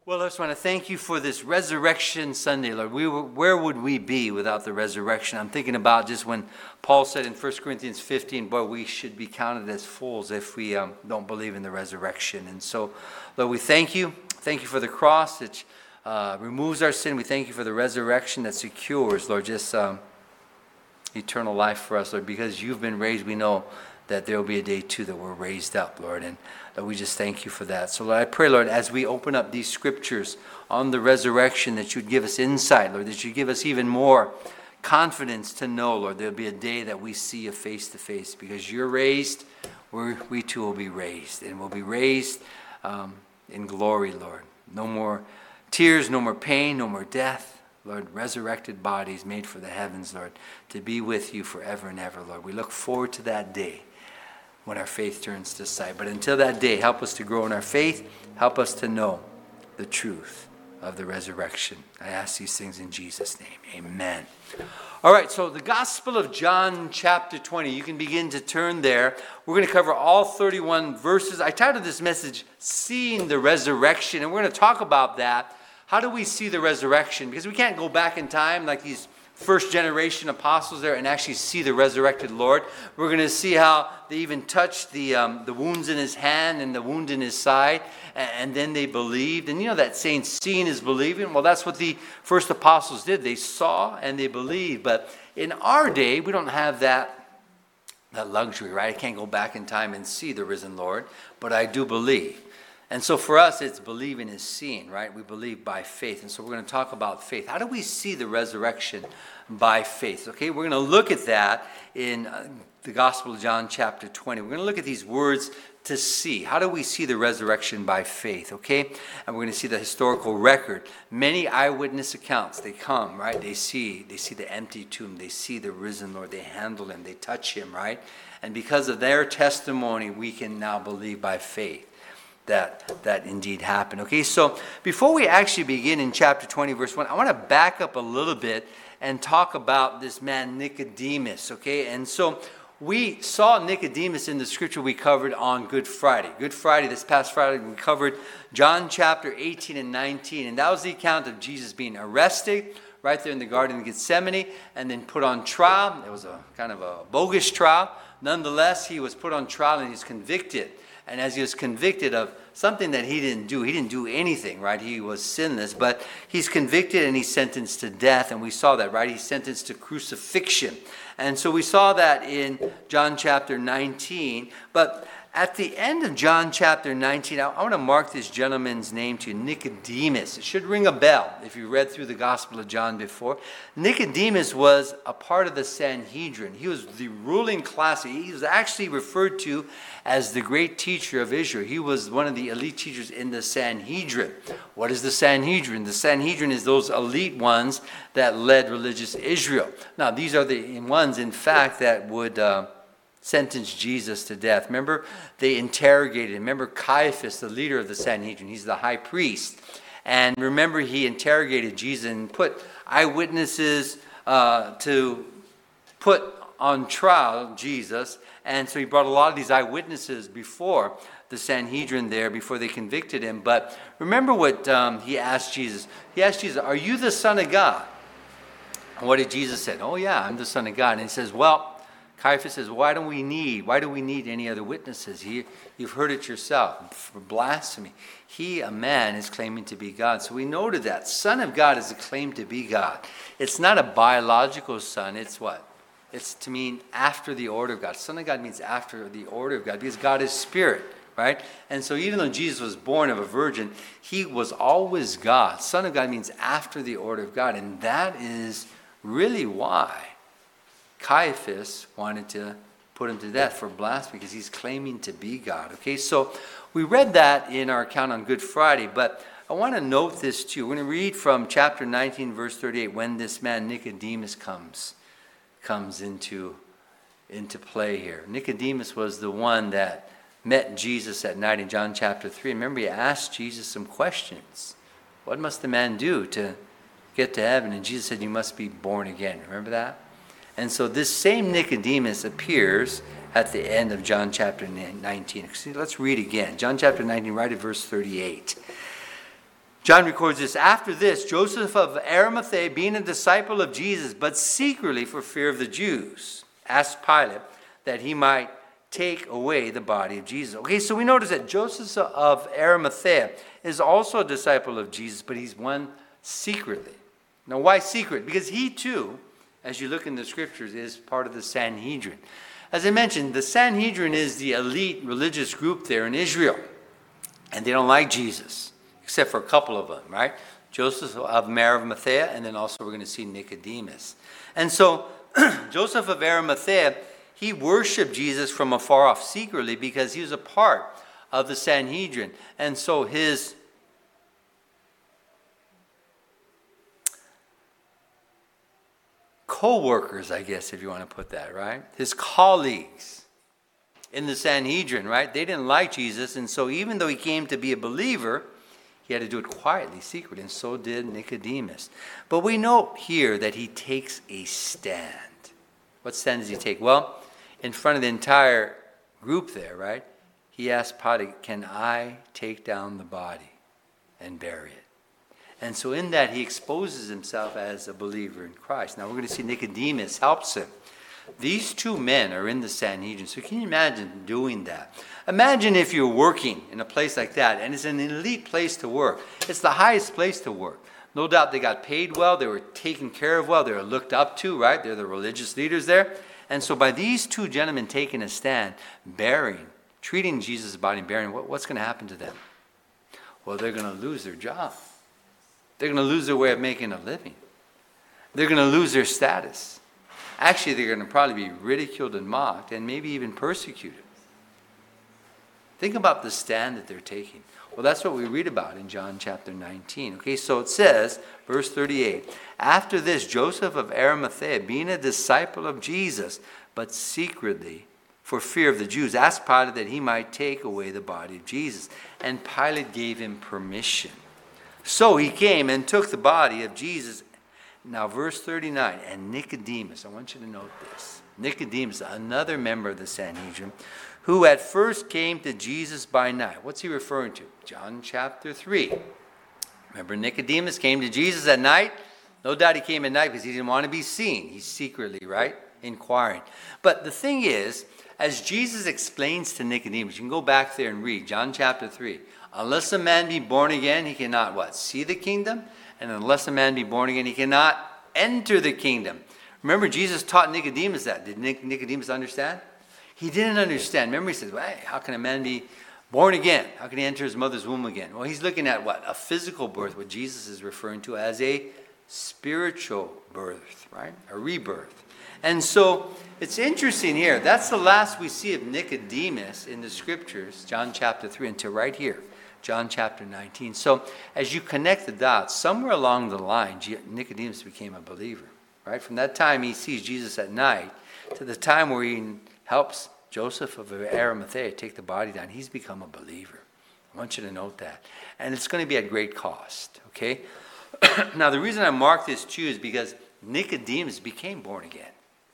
Well, I just want to thank you for this Resurrection Sunday, Lord. Where would we be without the resurrection? I'm thinking about just when Paul said in 1 Corinthians 15, boy, we should be counted as fools if we don't believe in the resurrection. And so, Lord, we thank you. Thank you for the cross that removes our sin. We thank you for the resurrection that secures, Lord, just eternal life for us, Lord. Because you've been raised, we know that there will be a day too that we're raised up, Lord, and that we just thank you for that. So, Lord, I pray, Lord, as we open up these scriptures on the resurrection, that you'd give us insight, Lord, that you'd give us even more confidence to know, Lord, there'll be a day that we see you face to face, because you're raised, we too will be raised, and we'll be raised in glory, Lord. No more tears, no more pain, no more death, Lord, resurrected bodies made for the heavens, Lord, to be with you forever and ever, Lord. We look forward to that day when our faith turns to sight. But until that day, help us to grow in our faith. Help us to know the truth of the resurrection. I ask these things in Jesus' name. Amen. All right, so the Gospel of John chapter 20. You can begin to turn there. We're going to cover all 31 verses. I titled this message, Seeing the Resurrection. And we're going to talk about that. How do we see the resurrection? Because we can't go back in time like these first generation apostles there and actually see the resurrected Lord. We're going to see how they even touched the wounds in his hand and the wound in his side, and then they believed. And you know that saying, seeing is believing? Well, that's what the first apostles did. They saw and they believed. But in our day, we don't have that luxury, right? I can't go back in time and see the risen Lord, but I do believe. And so for us, it's believing is seeing, right? We believe by faith. And so we're going to talk about faith. How do we see the resurrection by faith? Okay, we're going to look at that in the Gospel of John chapter 20. We're going to look at these words to see. How do we see the resurrection by faith? Okay, and we're going to see the historical record. Many eyewitness accounts, they come, right? They see the empty tomb. They see the risen Lord. They handle him. They touch him, right? And because of their testimony, we can now believe by faith that indeed happened. Okay, so before we actually begin in chapter 20, verse 1, I want to back up a little bit and talk about this man Nicodemus, okay? And so we saw Nicodemus in the scripture we covered on Good Friday. Good Friday, this past Friday, we covered John chapter 18 and 19, and that was the account of Jesus being arrested right there in the Garden of Gethsemane and then put on trial. It was a kind of a bogus trial. Nonetheless, he was put on trial and he's convicted. And as he was convicted of something that he didn't do anything, right? He was sinless, but he's convicted and he's sentenced to death. And we saw that, right? He's sentenced to crucifixion. And so we saw that in John chapter 19. But at the end of John chapter 19, I want to mark this gentleman's name to you, Nicodemus. It should ring a bell if you read through the Gospel of John before. Nicodemus was a part of the Sanhedrin. He was the ruling class. He was actually referred to as the great teacher of Israel. He was one of the elite teachers in the Sanhedrin. What is the Sanhedrin? The Sanhedrin is those elite ones that led religious Israel. Now, these are the ones, in fact, that would sentenced Jesus to death. Remember, they interrogated him. Remember Caiaphas, the leader of the Sanhedrin. He's the high priest. And remember, he interrogated Jesus and put eyewitnesses to put on trial Jesus. And so he brought a lot of these eyewitnesses before the Sanhedrin there, before they convicted him. But remember what he asked Jesus. He asked Jesus, "Are you the Son of God?" And what did Jesus say? "Oh yeah, I'm the Son of God." And he says, well, Caiaphas says, why do we need any other witnesses? You've heard it yourself. For blasphemy. He, a man, is claiming to be God. So we noted that. Son of God is a claim to be God. It's not a biological son. It's what? It's to mean after the order of God. Son of God means after the order of God, because God is spirit, right? And so even though Jesus was born of a virgin, he was always God. Son of God means after the order of God. And that is really why Caiaphas wanted to put him to death for blasphemy, because he's claiming to be God. Okay, so we read that in our account on Good Friday, but I want to note this too. We're going to read from chapter 19, verse 38, when this man Nicodemus comes into play here. Nicodemus was the one that met Jesus at night in John chapter 3. Remember, he asked Jesus some questions. What must the man do to get to heaven? And Jesus said, you must be born again. Remember that? And so this same Nicodemus appears at the end of John chapter 19. See, let's read again. John chapter 19, right at verse 38. John records this. After this, Joseph of Arimathea, being a disciple of Jesus, but secretly for fear of the Jews, asked Pilate that he might take away the body of Jesus. Okay, so we notice that Joseph of Arimathea is also a disciple of Jesus, but he's one secretly. Now, why secret? Because he too, as you look in the scriptures, is part of the Sanhedrin. As I mentioned, the Sanhedrin is the elite religious group there in Israel, and they don't like Jesus, except for a couple of them, right? Joseph of Arimathea, and then also we're going to see Nicodemus. And so Joseph of Arimathea, he worshiped Jesus from afar off secretly because he was a part of the Sanhedrin. And so his co-workers, I guess, if you want to put that, right? His colleagues in the Sanhedrin, right? They didn't like Jesus. And so even though he came to be a believer, he had to do it quietly, secretly, and so did Nicodemus. But we know here that he takes a stand. What stand does he take? Well, in front of the entire group there, right? He asked Pilate, can I take down the body and bury it? And so in that, he exposes himself as a believer in Christ. Now, we're going to see Nicodemus helps him. These two men are in the Sanhedrin. So can you imagine doing that? Imagine if you're working in a place like that, and it's an elite place to work. It's the highest place to work. No doubt they got paid well. They were taken care of well. They were looked up to, right? They're the religious leaders there. And so by these two gentlemen taking a stand, treating Jesus' body and burying, what's going to happen to them? Well, they're going to lose their job. They're going to lose their way of making a living. They're going to lose their status. Actually, they're going to probably be ridiculed and mocked and maybe even persecuted. Think about the stand that they're taking. Well, that's what we read about in John chapter 19. Okay, so it says, verse 38, after this, Joseph of Arimathea, being a disciple of Jesus, but secretly, for fear of the Jews, asked Pilate that he might take away the body of Jesus. And Pilate gave him permission. So he came and took the body of Jesus. Now, verse 39, and Nicodemus, I want you to note this. Nicodemus, another member of the Sanhedrin, who at first came to Jesus by night. What's he referring to? John chapter 3. Remember, Nicodemus came to Jesus at night. No doubt he came at night because he didn't want to be seen. He's secretly, right, inquiring. But the thing is, as Jesus explains to Nicodemus, you can go back there and read John chapter 3. Unless a man be born again, he cannot what? See the kingdom? And unless a man be born again, he cannot enter the kingdom. Remember, Jesus taught Nicodemus that. Did Nicodemus understand? He didn't understand. Remember, he says, well, hey, how can a man be born again? How can he enter his mother's womb again? Well, he's looking at what? A physical birth, what Jesus is referring to as a spiritual birth, right? A rebirth. And so it's interesting here. That's the last we see of Nicodemus in the scriptures, John chapter 3, until right here, John chapter 19. So as you connect the dots, somewhere along the line, Nicodemus became a believer, right? From that time he sees Jesus at night to the time where he helps Joseph of Arimathea take the body down, he's become a believer. I want you to note that. And it's going to be at great cost, okay? Now, the reason I marked this too is because Nicodemus became born again.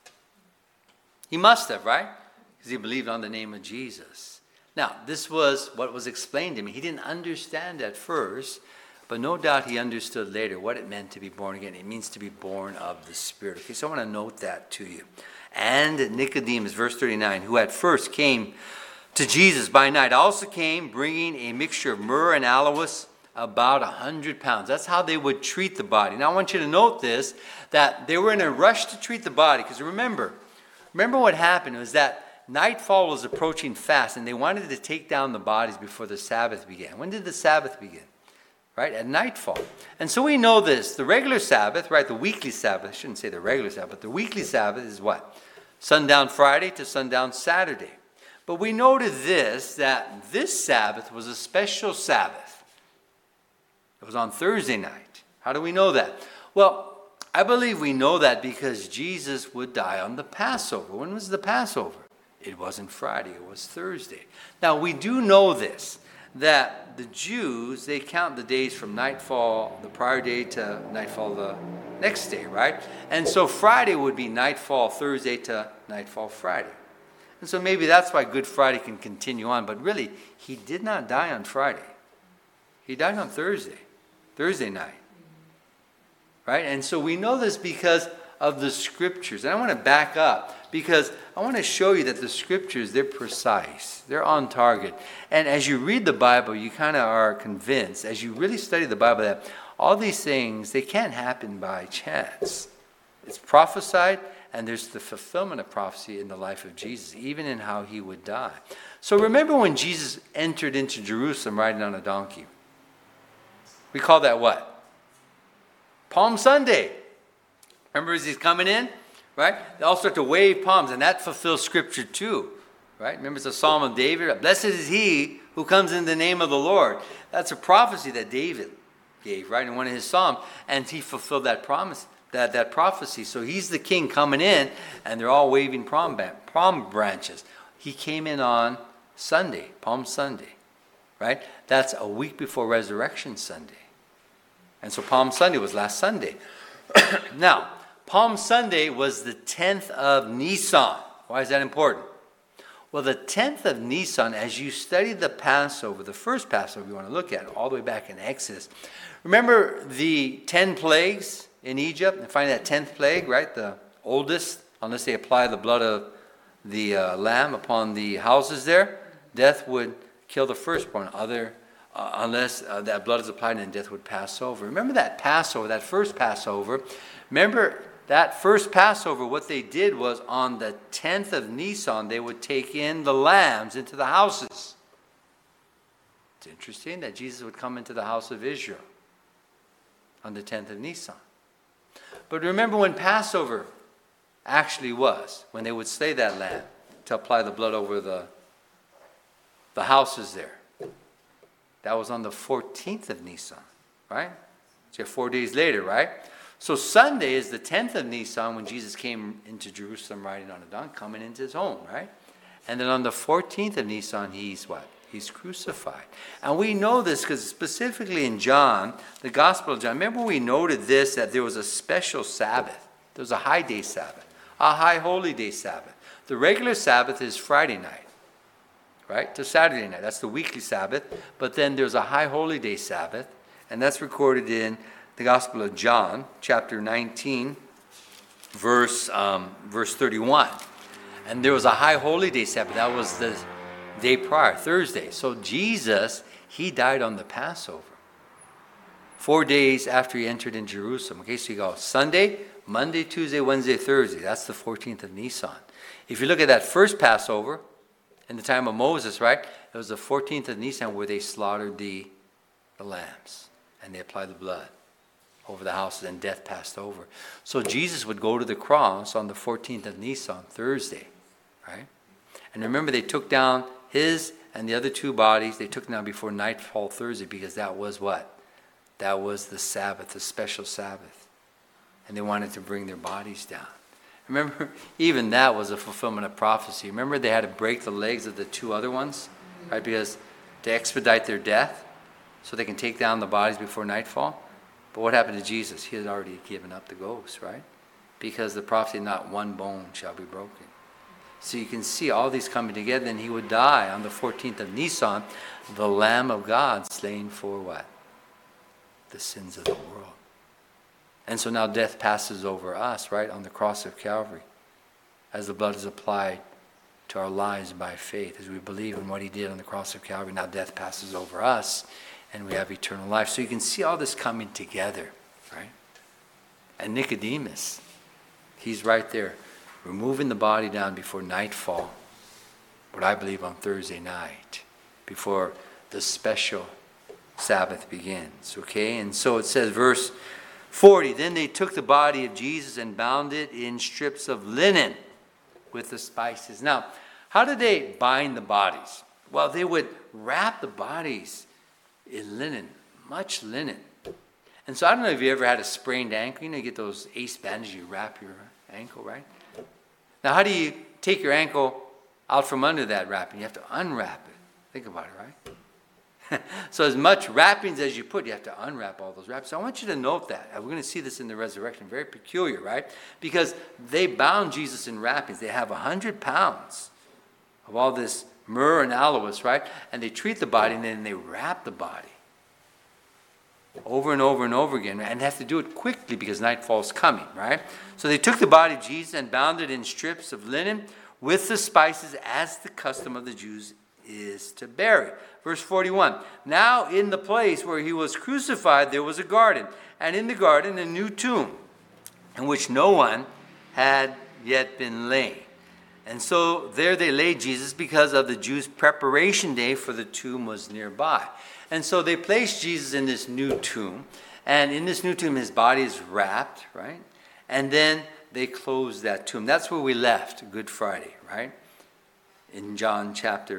He must have, right? Because he believed on the name of Jesus. Now, this was what was explained to him. He didn't understand at first, but no doubt he understood later what it meant to be born again. It means to be born of the Spirit. Okay, so I want to note that to you. And Nicodemus, verse 39, who at first came to Jesus by night, also came bringing a mixture of myrrh and aloes, about 100 pounds. That's how they would treat the body. Now, I want you to note this, that they were in a rush to treat the body. Because remember what happened was that nightfall was approaching fast, and they wanted to take down the bodies before the Sabbath began. When did the Sabbath begin? Right, at nightfall. And so we know this. The regular Sabbath, right, the weekly Sabbath, I shouldn't say the regular Sabbath, but the weekly Sabbath is what? Sundown Friday to sundown Saturday. But we noted this, that this Sabbath was a special Sabbath. It was on Thursday night. How do we know that? Well, I believe we know that because Jesus would die on the Passover. When was the Passover? It wasn't Friday, it was Thursday. Now, we do know this, that the Jews, they count the days from nightfall the prior day to nightfall the next day, right? And so Friday would be nightfall Thursday to nightfall Friday. And so maybe that's why Good Friday can continue on. But really, he did not die on Friday. He died on Thursday. Thursday night. Right? And so we know this because of the scriptures. And I want to back up because I want to show you that the scriptures, they're precise. They're on target. And as you read the Bible, you kind of are convinced, as you really study the Bible, that all these things, they can't happen by chance. It's prophesied, and there's the fulfillment of prophecy in the life of Jesus, even in how he would die. So remember when Jesus entered into Jerusalem riding on a donkey? We call that what? Palm Sunday. Remember as he's coming in, right? They all start to wave palms, and that fulfills Scripture too, right? Remember it's a Psalm of David. Blessed is he who comes in the name of the Lord. That's a prophecy that David gave, right, in one of his Psalms, and he fulfilled that promise, that prophecy. So he's the king coming in, and they're all waving palm branches. He came in on Sunday, Palm Sunday, right? That's a week before Resurrection Sunday. And so Palm Sunday was last Sunday. Now, Palm Sunday was the 10th of Nisan. Why is that important? Well, the 10th of Nisan, as you study the Passover, the first Passover you want to look at, all the way back in Exodus. Remember the 10 plagues in Egypt? And find that 10th plague, right? The oldest, unless they apply the blood of the lamb upon the houses there, death would kill the firstborn. Unless that blood is applied, and death would pass over. Remember that Passover, that first Passover. Remember that first Passover, what they did was on the 10th of Nisan, they would take in the lambs into the houses. It's interesting that Jesus would come into the house of Israel on the 10th of Nisan. But remember when Passover actually was, when they would slay that lamb to apply the blood over the houses there. That was on the 14th of Nisan, right? So 4 days later, right? So Sunday is the 10th of Nisan when Jesus came into Jerusalem riding on a donkey, coming into his home, right? And then on the 14th of Nisan, he's what? He's crucified. And we know this because specifically in John, the Gospel of John, remember we noted this, that there was a special Sabbath. There was a high day Sabbath, a high holy day Sabbath. The regular Sabbath is Friday night, right, to Saturday night. That's the weekly Sabbath. But then there's a high holy day Sabbath, and that's recorded in the Gospel of John, chapter 19, verse 31. And there was a high holy day Sabbath. That was the day prior, Thursday. So Jesus, he died on the Passover, 4 days after he entered in Jerusalem. Okay, so you go Sunday, Monday, Tuesday, Wednesday, Thursday. That's the 14th of Nisan. If you look at that first Passover, in the time of Moses, right, it was the 14th of Nisan where they slaughtered the lambs, and they applied the blood over the houses, and death passed over. So Jesus would go to the cross on the 14th of Nisan, Thursday, right? And remember, they took down his and the other two bodies, they took them down before nightfall Thursday, because that was what? That was the Sabbath, the special Sabbath. And they wanted to bring their bodies down. Remember, even that was a fulfillment of prophecy. Remember, they had to break the legs of the two other ones, right? Because to expedite their death, so they can take down the bodies before nightfall. But what happened to Jesus? He had already given up the ghost, right? Because the prophecy, not one bone shall be broken. So you can see all these coming together, and he would die on the 14th of Nisan, the Lamb of God slain for what? The sins of the world. And so now death passes over us, right, on the cross of Calvary, as the blood is applied to our lives by faith, as we believe in what he did on the cross of Calvary. Now death passes over us, and we have eternal life. So you can see all this coming together, right? And Nicodemus, he's right there, removing the body down before nightfall, what I believe on Thursday night, before the special Sabbath begins, okay? And so it says, verse 40, then they took the body of Jesus and bound it in strips of linen with the spices. Now, how did they bind the bodies? Well, they would wrap the bodies in linen, much linen. And so I don't know if you ever had a sprained ankle. You know, you get those ace bandages, you wrap your ankle, right? Now, how do you take your ankle out from under that wrapping? You have to unwrap it. Think about it, right? So as much wrappings as you put, you have to unwrap all those wrappings. So I want you to note that. We're going to see this in the resurrection. Very peculiar, right? Because they bound Jesus in wrappings. They have 100 pounds of all this myrrh and aloes, right? And they treat the body, and then they wrap the body over and over and over again, and they have to do it quickly because nightfall's coming, right? So they took the body of Jesus and bound it in strips of linen with the spices, as the custom of the Jews is to bury. Verse 41, now in the place where he was crucified there was a garden, and in the garden a new tomb, in which no one had yet been laid. And so there they laid Jesus because of the Jews' preparation day, for the tomb was nearby. And so they placed Jesus in this new tomb. And in this new tomb, his body is wrapped, right? And then they closed that tomb. That's where we left Good Friday, right? In John chapter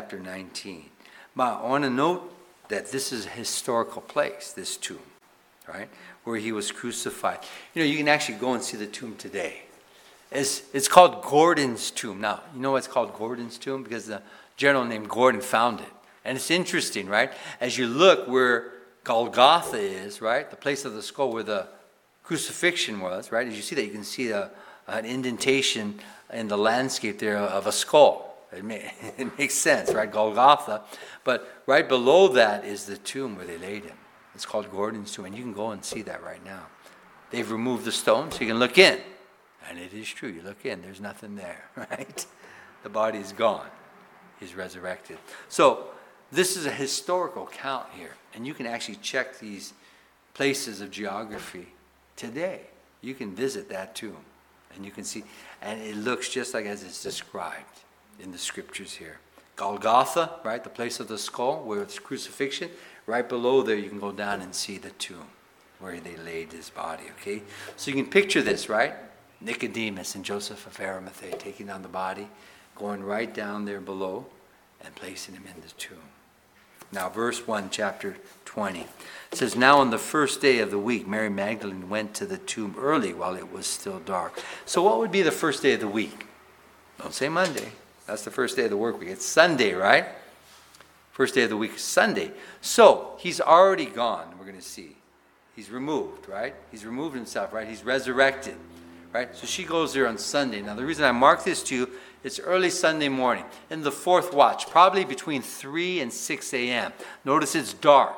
19. But I want to note that this is a historical place, this tomb, right? Where he was crucified. You know, you can actually go and see the tomb today. It's called Gordon's tomb. Now, you know why it's called Gordon's tomb? Because the general named Gordon found it. And it's interesting, right? As you look where Golgotha is, right? The place of the skull where the crucifixion was, right? As you see that, you can see an indentation in the landscape there of a skull. It makes sense, right? Golgotha. But right below that is the tomb where they laid him. It's called Gordon's tomb. And you can go and see that right now. They've removed the stone so you can look in. And it is true. You look in, there's nothing there, right? The body is gone. He's resurrected. So this is a historical count here. And you can actually check these places of geography today. You can visit that tomb. And you can see, and it looks just like as it's described in the scriptures here. Golgotha, right? The place of the skull where it's crucifixion. Right below there you can go down and see the tomb where they laid his body, okay? So you can picture this, right? Nicodemus and Joseph of Arimathea taking down the body, going right down there below and placing him in the tomb. Now, verse 1, chapter 20. It says, now on the first day of the week, Mary Magdalene went to the tomb early while it was still dark. So what would be the first day of the week? Don't say Monday. That's the first day of the work week. It's Sunday, right? First day of the week is Sunday. So he's already gone, we're going to see. He's removed, right? He's removed himself, right? He's resurrected. Right? So she goes there on Sunday. Now the reason I mark this to you, it's early Sunday morning, in the fourth watch, probably between 3 and 6 a.m. Notice it's dark.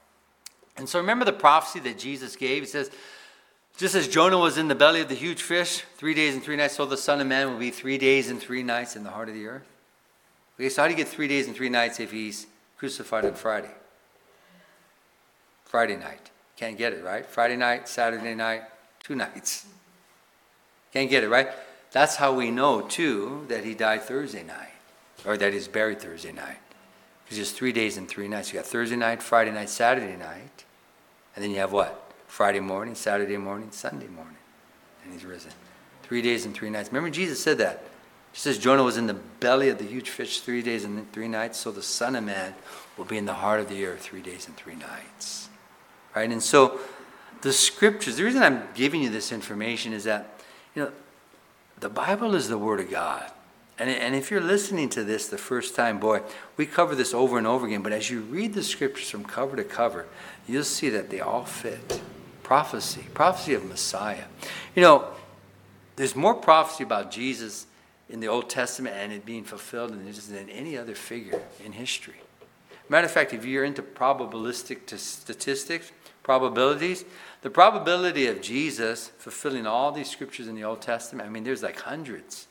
And so remember the prophecy that Jesus gave? He says, just as Jonah was in the belly of the huge fish, 3 days and 3 nights, so the Son of Man will be 3 days and 3 nights in the heart of the earth. Okay, so how do you get 3 days and 3 nights if he's crucified on Friday? Friday night. Can't get it, right? Friday night, Saturday night, 2 nights. Can't get it, right? That's how we know, too, that he died Thursday night, or that he's buried Thursday night. Because it's 3 days and 3 nights. You got Thursday night, Friday night, Saturday night, and then you have what? Friday morning, Saturday morning, Sunday morning, and he's risen. 3 days and 3 nights. Remember, Jesus said that. He says Jonah was in the belly of the huge fish 3 days and 3 nights, so the Son of Man will be in the heart of the earth 3 days and 3 nights. Right? And so the scriptures, the reason I'm giving you this information is that, you know, the Bible is the Word of God. And if you're listening to this the first time, boy, we cover this over and over again. But as you read the scriptures from cover to cover, you'll see that they all fit. Prophecy of Messiah. You know, there's more prophecy about Jesus in the Old Testament and it being fulfilled than any other figure in history. Matter of fact, if you're into probabilistic statistics, probabilities, the probability of Jesus fulfilling all these scriptures in the Old Testament, I mean, there's like hundreds.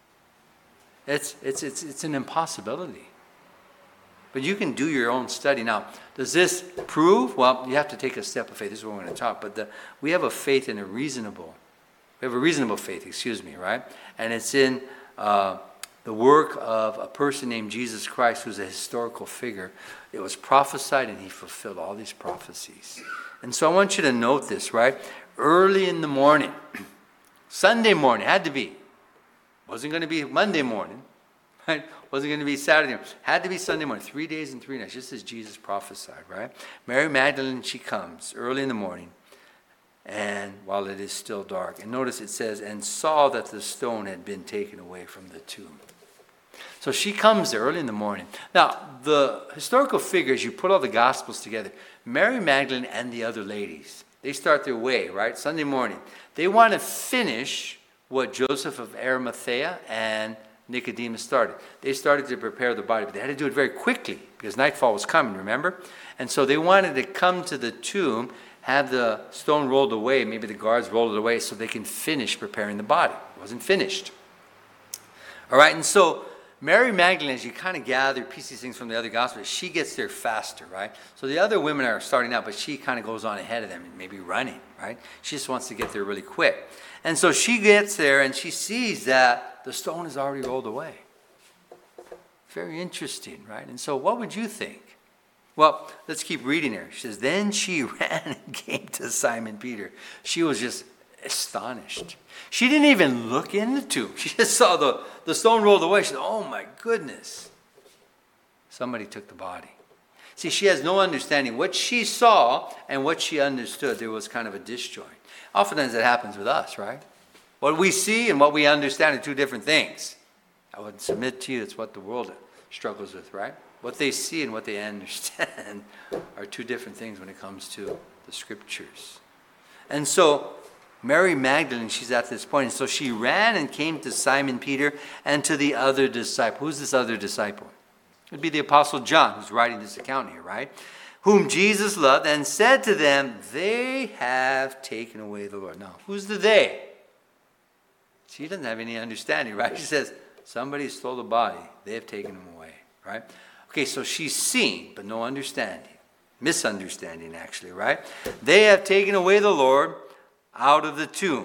It's an impossibility. But you can do your own study. Now, does this prove? Well, you have to take a step of faith. This is what we're going to talk. But we have a faith in we have a reasonable faith, right? And it's in the work of a person named Jesus Christ, who's a historical figure. It was prophesied and he fulfilled all these prophecies. And so I want you to note this, right? Early in the morning, Sunday morning, had to be. Wasn't going to be Monday morning, right? Wasn't going to be Saturday morning. Had to be Sunday morning, 3 days and 3 nights, just as Jesus prophesied, right? Mary Magdalene, she comes early in the morning, and while it is still dark. And notice it says, and saw that the stone had been taken away from the tomb. So she comes there early in the morning. Now, the historical figures, you put all the Gospels together. Mary Magdalene and the other ladies, they start their way, right? Sunday morning. They want to finish what Joseph of Arimathea and Nicodemus started. They started to prepare the body, but they had to do it very quickly because nightfall was coming, remember? And so they wanted to come to the tomb, have the stone rolled away, maybe the guards rolled it away so they can finish preparing the body. It wasn't finished. All right, and so Mary Magdalene, as you kind of gather, piece these things from the other Gospels, she gets there faster, right? So the other women are starting out, but she kind of goes on ahead of them and maybe running, right? She just wants to get there really quick. And so she gets there and she sees that the stone is already rolled away. Very interesting, right? And so what would you think? Well, let's keep reading here. She says, then she ran and came to Simon Peter. She was just astonished. She didn't even look in the tomb. She just saw the stone rolled away. She said, oh my goodness. Somebody took the body. See, she has no understanding. What she saw and what she understood, there was kind of a disjoint. Oftentimes it happens with us, right? What we see and what we understand are two different things. I would submit to you it's what the world struggles with, right? What they see and what they understand are two different things when it comes to the scriptures. And so Mary Magdalene, she's at this point. And so she ran and came to Simon Peter and to the other disciple. Who's this other disciple? It would be the Apostle John who's writing this account here, right? Whom Jesus loved and said to them, they have taken away the Lord. Now, who's the they? She doesn't have any understanding, right? She says, somebody stole the body. They have taken him away, right? Okay, so she's seen, but no understanding. Misunderstanding, actually, right? They have taken away the Lord out of the tomb.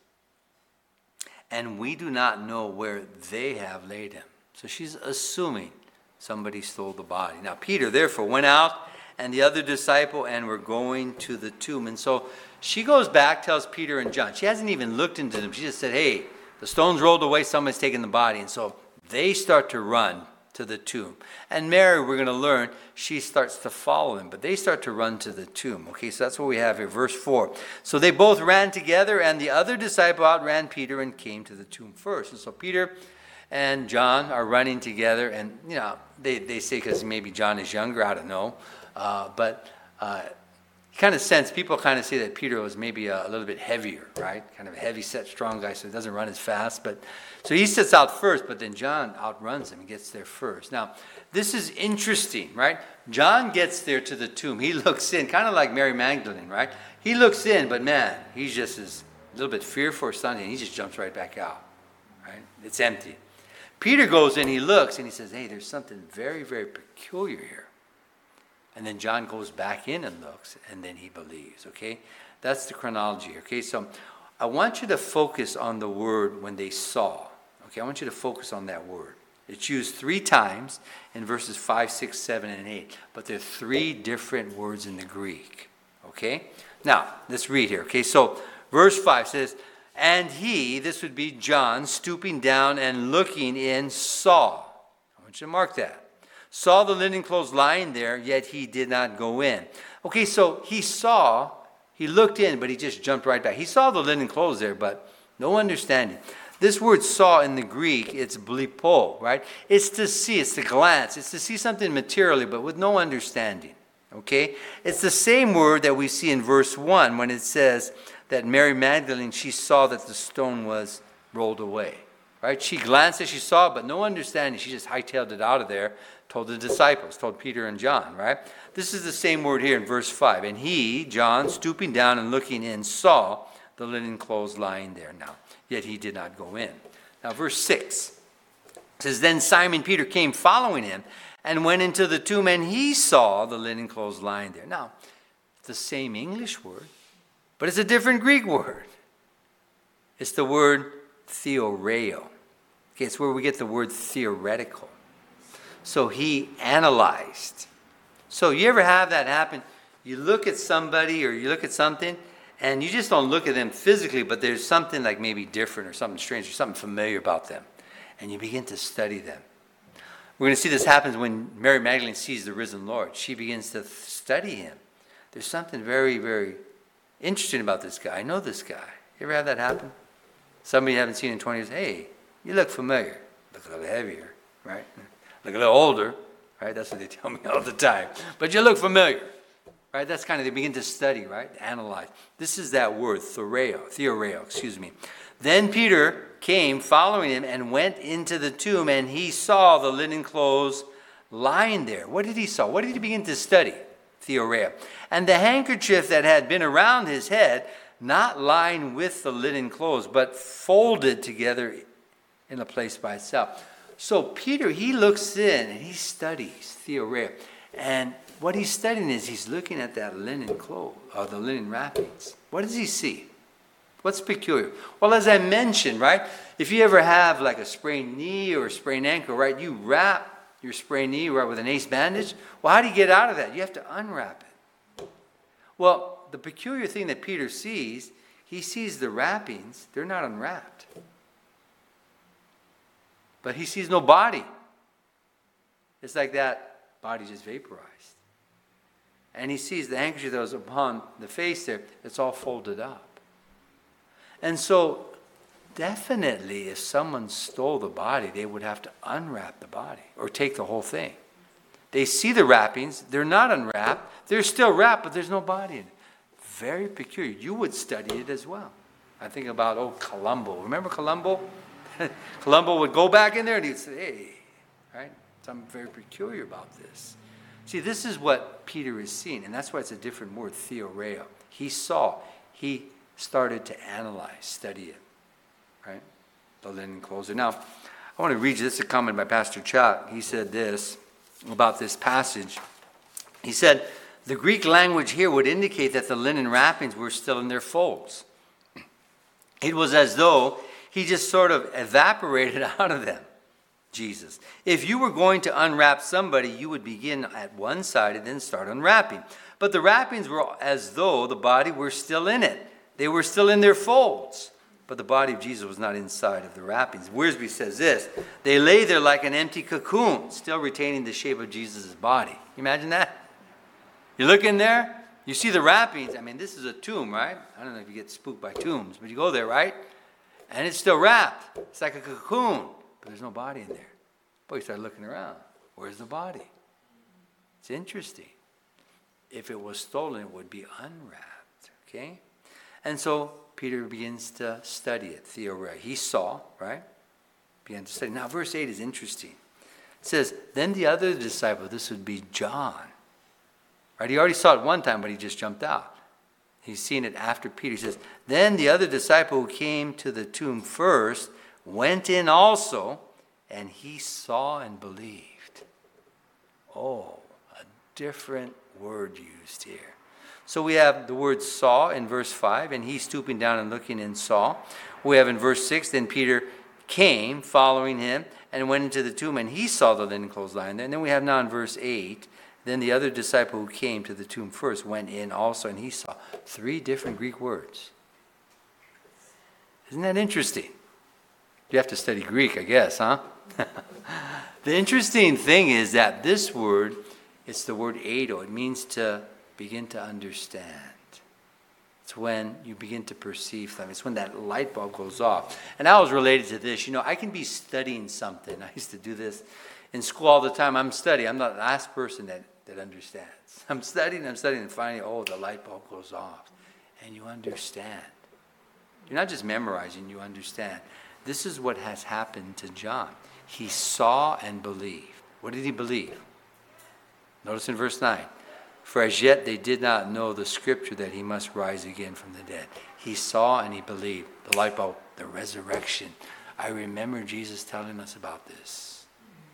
And we do not know where they have laid him. So she's assuming somebody stole the body. Now, Peter, therefore, went out and the other disciple and were going to the tomb. And so she goes back, tells Peter and John. She hasn't even looked into them. She just said, hey, the stone's rolled away, somebody's taken the body. And so they start to run to the tomb. And Mary, we're going to learn, she starts to follow them. But they start to run to the tomb. Okay, so that's what we have here. Verse 4. So they both ran together, and the other disciple outran Peter and came to the tomb first. And so Peter and John are running together. And, you know, they say because maybe John is younger, I don't know. But kind of sense, people kind of say that Peter was maybe a little bit heavier, right? Kind of a heavy-set, strong guy, so he doesn't run as fast. But so he sets out first, but then John outruns him and gets there first. Now, this is interesting, right? John gets there to the tomb. He looks in, kind of like Mary Magdalene, right? He looks in, but man, he's just a little bit fearful or something. He just jumps right back out, right? It's empty. Peter goes in, he looks, and he says, hey, there's something very, very peculiar here. And then John goes back in and looks, and then he believes, okay? That's the chronology, okay? So I want you to focus on the word when they saw, okay? I want you to focus on that word. It's used 3 times in verses 5, 6, 7, and 8, but there are 3 different words in the Greek, okay? Now, let's read here, okay? So verse 5 says, and he, this would be John, stooping down and looking in, saw. I want you to mark that. Saw the linen clothes lying there, yet he did not go in. Okay, so he looked in, but he just jumped right back. He saw the linen clothes there, but no understanding. This word saw in the Greek, it's blipo, right? It's to see, it's to glance, it's to see something materially, but with no understanding, okay? It's the same word that we see in verse 1 when it says that Mary Magdalene, she saw that the stone was rolled away, right? She glanced as she saw it, but no understanding. She just hightailed it out of there. Told the disciples, told Peter and John, right? This is the same word here in verse 5. And he, John, stooping down and looking in, saw the linen clothes lying there now, yet he did not go in. Now, verse 6 says, then Simon Peter came following him and went into the tomb, and he saw the linen clothes lying there. Now, it's the same English word, but it's a different Greek word. It's the word theoreo. Okay, it's where we get the word theoretical. So he analyzed. So you ever have that happen? You look at somebody or you look at something and you just don't look at them physically, but there's something like maybe different or something strange or something familiar about them. And you begin to study them. We're going to see this happens when Mary Magdalene sees the risen Lord. She begins to study him. There's something very, very interesting about this guy. I know this guy. You ever have that happen? Somebody you haven't seen in 20 years. Hey, you look familiar. Look a little heavier, right? Look a little older, right? That's what they tell me all the time. But you look familiar, right? That's kind of, they begin to study, right? Analyze. This is that word, theoreo. Then Peter came following him and went into the tomb, and he saw the linen clothes lying there. What did he saw? What did he begin to study? Theoria. And the handkerchief that had been around his head, not lying with the linen clothes, but folded together in a place by itself. So Peter, he looks in and he studies Theoria. And what he's studying is he's looking at that linen cloth, or the linen wrappings. What does he see? What's peculiar? Well, as I mentioned, right, if you ever have like a sprained knee or a sprained ankle, right, you wrap your sprained knee right with an ace bandage. Well, how do you get out of that? You have to unwrap it. Well, the peculiar thing that Peter sees, he sees the wrappings, they're not unwrapped. But he sees no body. It's like that body just vaporized. And he sees the handkerchief that was upon the face there, it's all folded up. And so, definitely, if someone stole the body, they would have to unwrap the body or take the whole thing. They see the wrappings, they're not unwrapped, they're still wrapped, but there's no body in it. Very peculiar. You would study it as well. I think about, Columbo. Remember Columbo? Columbo would go back in there and he'd say, hey, right? Something very peculiar about this. See, this is what Peter is seeing, and that's why it's a different word, theoreo. He saw, he started to analyze, study it, right? The linen clothes. Now, I want to read you, this is a comment by Pastor Chuck. He said this about this passage. He said, the Greek language here would indicate that the linen wrappings were still in their folds. It was as though he just sort of evaporated out of them, Jesus. If you were going to unwrap somebody, you would begin at one side and then start unwrapping. But the wrappings were as though the body were still in it. They were still in their folds. But the body of Jesus was not inside of the wrappings. Wiersbe says this, they lay there like an empty cocoon, still retaining the shape of Jesus' body. You imagine that? You look in there, you see the wrappings. I mean, this is a tomb, right? I don't know if you get spooked by tombs, but you go there, right? And it's still wrapped. It's like a cocoon, but there's no body in there. Boy, you start looking around. Where's the body? It's interesting. If it was stolen, it would be unwrapped, okay? And so Peter begins to study it, theoria. He saw, right? Began to study. Now, verse 8 is interesting. It says, then the other disciple, this would be John, right? He already saw it one time, but he just jumped out. He's seen it after Peter. He says, then the other disciple who came to the tomb first went in also, and he saw and believed. Oh, a different word used here. So we have the word saw in verse 5, and he stooping down and looking and saw. We have in verse 6, then Peter came following him and went into the tomb, and he saw the linen clothes lying there. And then we have now in verse 8, then the other disciple who came to the tomb first went in also, and he saw. 3 different Greek words. Isn't that interesting? You have to study Greek, I guess, huh? The interesting thing is that this word, it's the word eido. It means to begin to understand. It's when you begin to perceive something. It's when that light bulb goes off. And I was related to this. I can be studying something. I used to do this in school all the time. I'm studying. I'm not the last person that understands. I'm studying, and finally, the light bulb goes off. And you understand. You're not just memorizing, you understand. This is what has happened to John. He saw and believed. What did he believe? Notice in verse 9. For as yet they did not know the scripture that he must rise again from the dead. He saw and he believed. The light bulb, the resurrection. I remember Jesus telling us about this.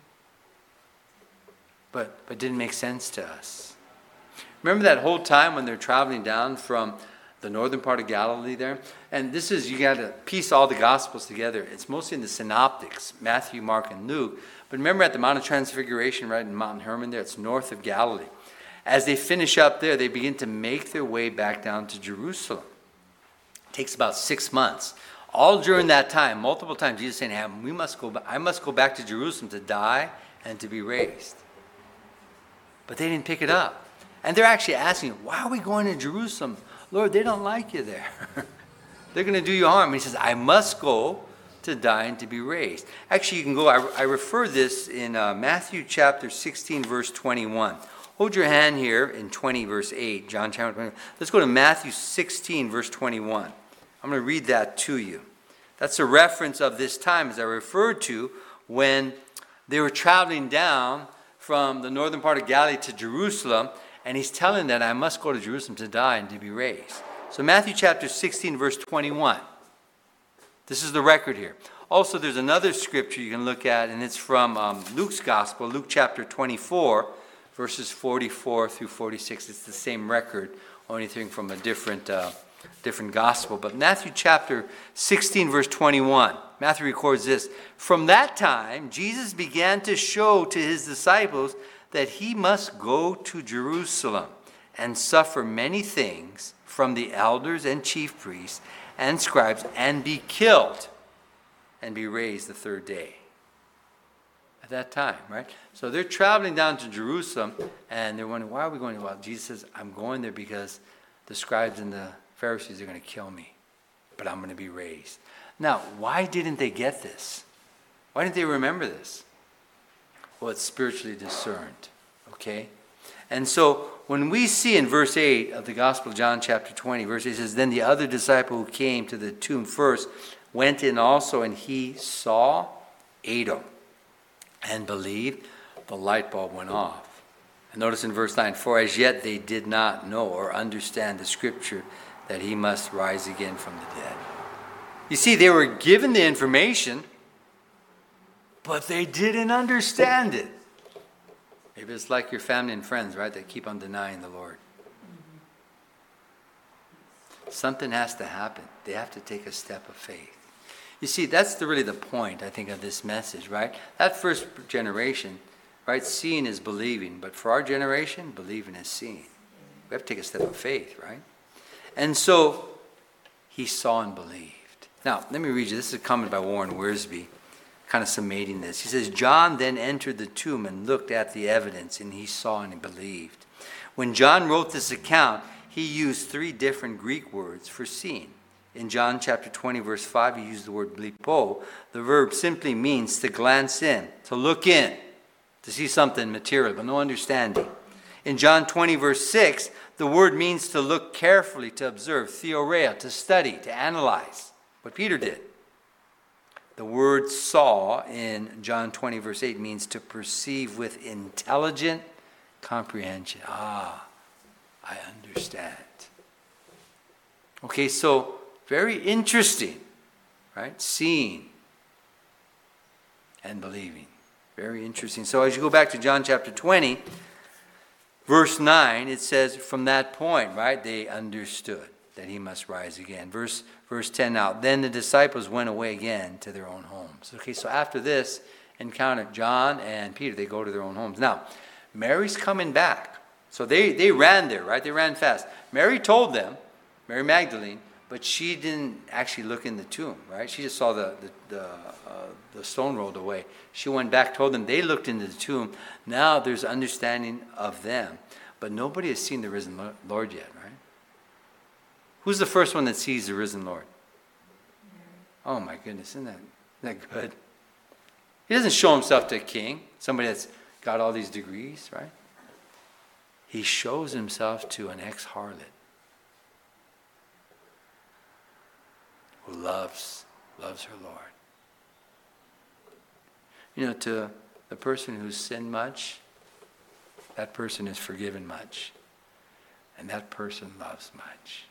But it didn't make sense to us. Remember that whole time when they're traveling down from the northern part of Galilee there? And this is, you got to piece all the Gospels together. It's mostly in the synoptics, Matthew, Mark, and Luke. But remember at the Mount of Transfiguration, right in Mount Hermon there, it's north of Galilee. As they finish up there, they begin to make their way back down to Jerusalem. It takes about 6 months. All during that time, multiple times, Jesus saying, I must go back to Jerusalem to die and to be raised. But they didn't pick it up. And they're actually asking, why are we going to Jerusalem? Lord, they don't like you there. They're going to do you harm. And he says, I must go to die and to be raised. Actually, you can go, I refer this in Matthew chapter 16, verse 21. Hold your hand here in 20, verse 8, John chapter 20. Let's go to Matthew 16, verse 21. I'm going to read that to you. That's a reference of this time, as I referred to, when they were traveling down from the northern part of Galilee to Jerusalem, and he's telling them, I must go to Jerusalem to die and to be raised. So Matthew chapter 16, verse 21. This is the record here. Also, there's another scripture you can look at, and it's from Luke's Gospel, Luke chapter 24, verses 44 through 46. It's the same record, only thing from a different gospel. But Matthew chapter 16, verse 21, Matthew records this. From that time, Jesus began to show to his disciples that he must go to Jerusalem and suffer many things from the elders and chief priests and scribes and be killed and be raised the third day. At that time, right? So they're traveling down to Jerusalem and they're wondering, why are we going there? Well, Jesus says, I'm going there because the scribes and the Pharisees are going to kill me, but I'm going to be raised. Now, why didn't they get this? Why didn't they remember this? Well, it's spiritually discerned, okay? And so when we see in verse 8 of the Gospel of John chapter 20, verse 8 says, then the other disciple who came to the tomb first went in also, and he saw, ate them, and believed. The light bulb went off. And notice in verse 9, for as yet they did not know or understand the scripture that he must rise again from the dead. You see, they were given the information, but they didn't understand it. Maybe it's like your family and friends, right? They keep on denying the Lord. Something has to happen. They have to take a step of faith. You see, that's really the point, I think, of this message, right? That first generation, right? Seeing is believing. But for our generation, believing is seeing. We have to take a step of faith, right? And so he saw and believed. Now, let me read you. This is a comment by Warren Wiersbe, kind of summating this. He says, John then entered the tomb and looked at the evidence, and he saw and he believed. When John wrote this account, he used 3 different Greek words for seeing. In John chapter 20, verse 5, he used the word blipo. The verb simply means to glance in, to look in, to see something material, but no understanding. In John 20, verse 6, the word means to look carefully, to observe, theoreia, to study, to analyze, what Peter did. The word saw in John 20, verse 8 means to perceive with intelligent comprehension. Ah, I understand. Okay, so very interesting, right? Seeing and believing. Very interesting. So as you go back to John chapter 20, verse 9, it says, from that point, right, they understood that he must rise again. Verse 10 now, then the disciples went away again to their own homes. Okay, so after this encounter, John and Peter, they go to their own homes. Now, Mary's coming back. So they ran there, right? They ran fast. Mary told them, Mary Magdalene, but she didn't actually look in the tomb, right? She just saw the stone rolled away. She went back, told them, they looked into the tomb. Now there's understanding of them. But nobody has seen the risen Lord yet, right? Who's the first one that sees the risen Lord? Oh my goodness, isn't that good? He doesn't show himself to a king, somebody that's got all these degrees, right? He shows himself to an ex-harlot who loves her Lord. You know, to the person who's sinned much, that person is forgiven much. And that person loves much.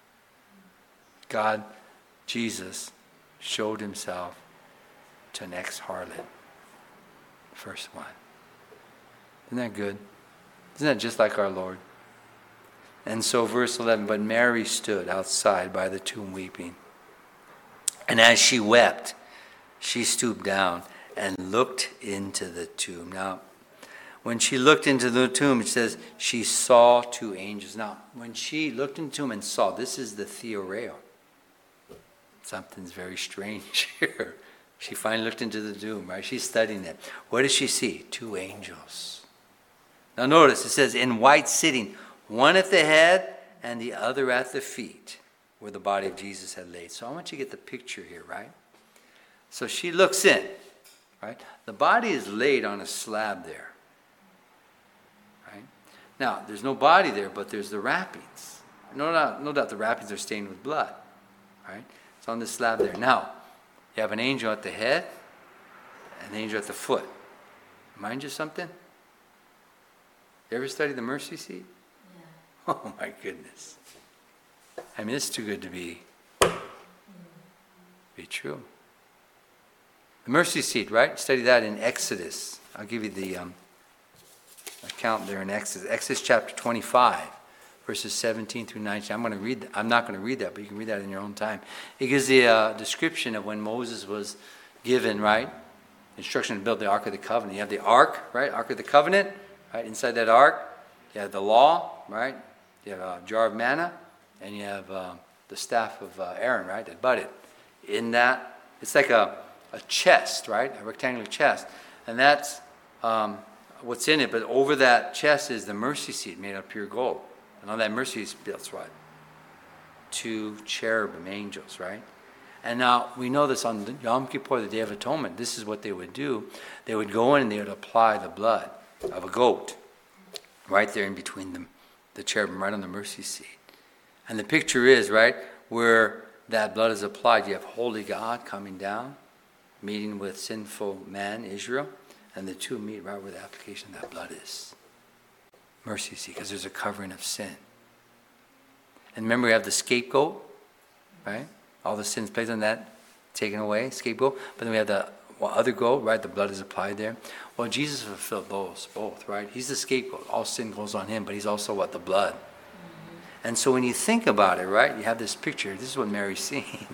God, Jesus, showed himself to an ex-harlot. First one. Isn't that good? Isn't that just like our Lord? And so verse 11, but Mary stood outside by the tomb weeping. And as she wept, she stooped down and looked into the tomb. Now, when she looked into the tomb, it says she saw 2 angels. Now, when she looked into the tomb and saw, this is the theoreo. Something's very strange here. She finally looked into the tomb, right? She's studying it. What does she see? 2 angels. Now notice, it says, in white sitting, one at the head and the other at the feet, where the body of Jesus had laid. So I want you to get the picture here, right? So she looks in, right? The body is laid on a slab there, right? Now, there's no body there, but there's the wrappings. No doubt the wrappings are stained with blood, right? It's on the slab there. Now, You have an angel at the head, and an angel at the foot. Remind you something? You ever studied the mercy seat? Yeah. Oh my goodness. I mean, it's too good to be true. The mercy seat, right? Study that in Exodus. I'll give you the account there in Exodus. Exodus chapter 25, verses 17 through 19. I'm not going to read that, but you can read that in your own time. It gives the description of when Moses was given, right, instruction to build the Ark of the Covenant. You have the Ark, right, Ark of the Covenant, right? Inside that Ark, you have the law, right? You have a jar of manna, and you have the staff of Aaron, right, that budded. In that, it's like a chest, right, a rectangular chest. And that's what's in it, but over that chest is the mercy seat made of pure gold. And on that mercy seat built what? 2 cherubim angels, right? And now we know this on Yom Kippur, the Day of Atonement. This is what they would do. They would go in and they would apply the blood of a goat right there in between them, the cherubim, right on the mercy seat. And the picture is, right, where that blood is applied, you have holy God coming down, meeting with sinful man, Israel, and the two meet right where the application of that blood is. Mercy seat, because there's a covering of sin. And remember, we have the scapegoat, right? All the sins placed on that, taken away, scapegoat. But then we have the other goat, right? The blood is applied there. Well, Jesus fulfilled those both, right? He's the scapegoat. All sin goes on him, but he's also what? The blood. And so when you think about it, right, you have this picture. This is what Mary's seeing.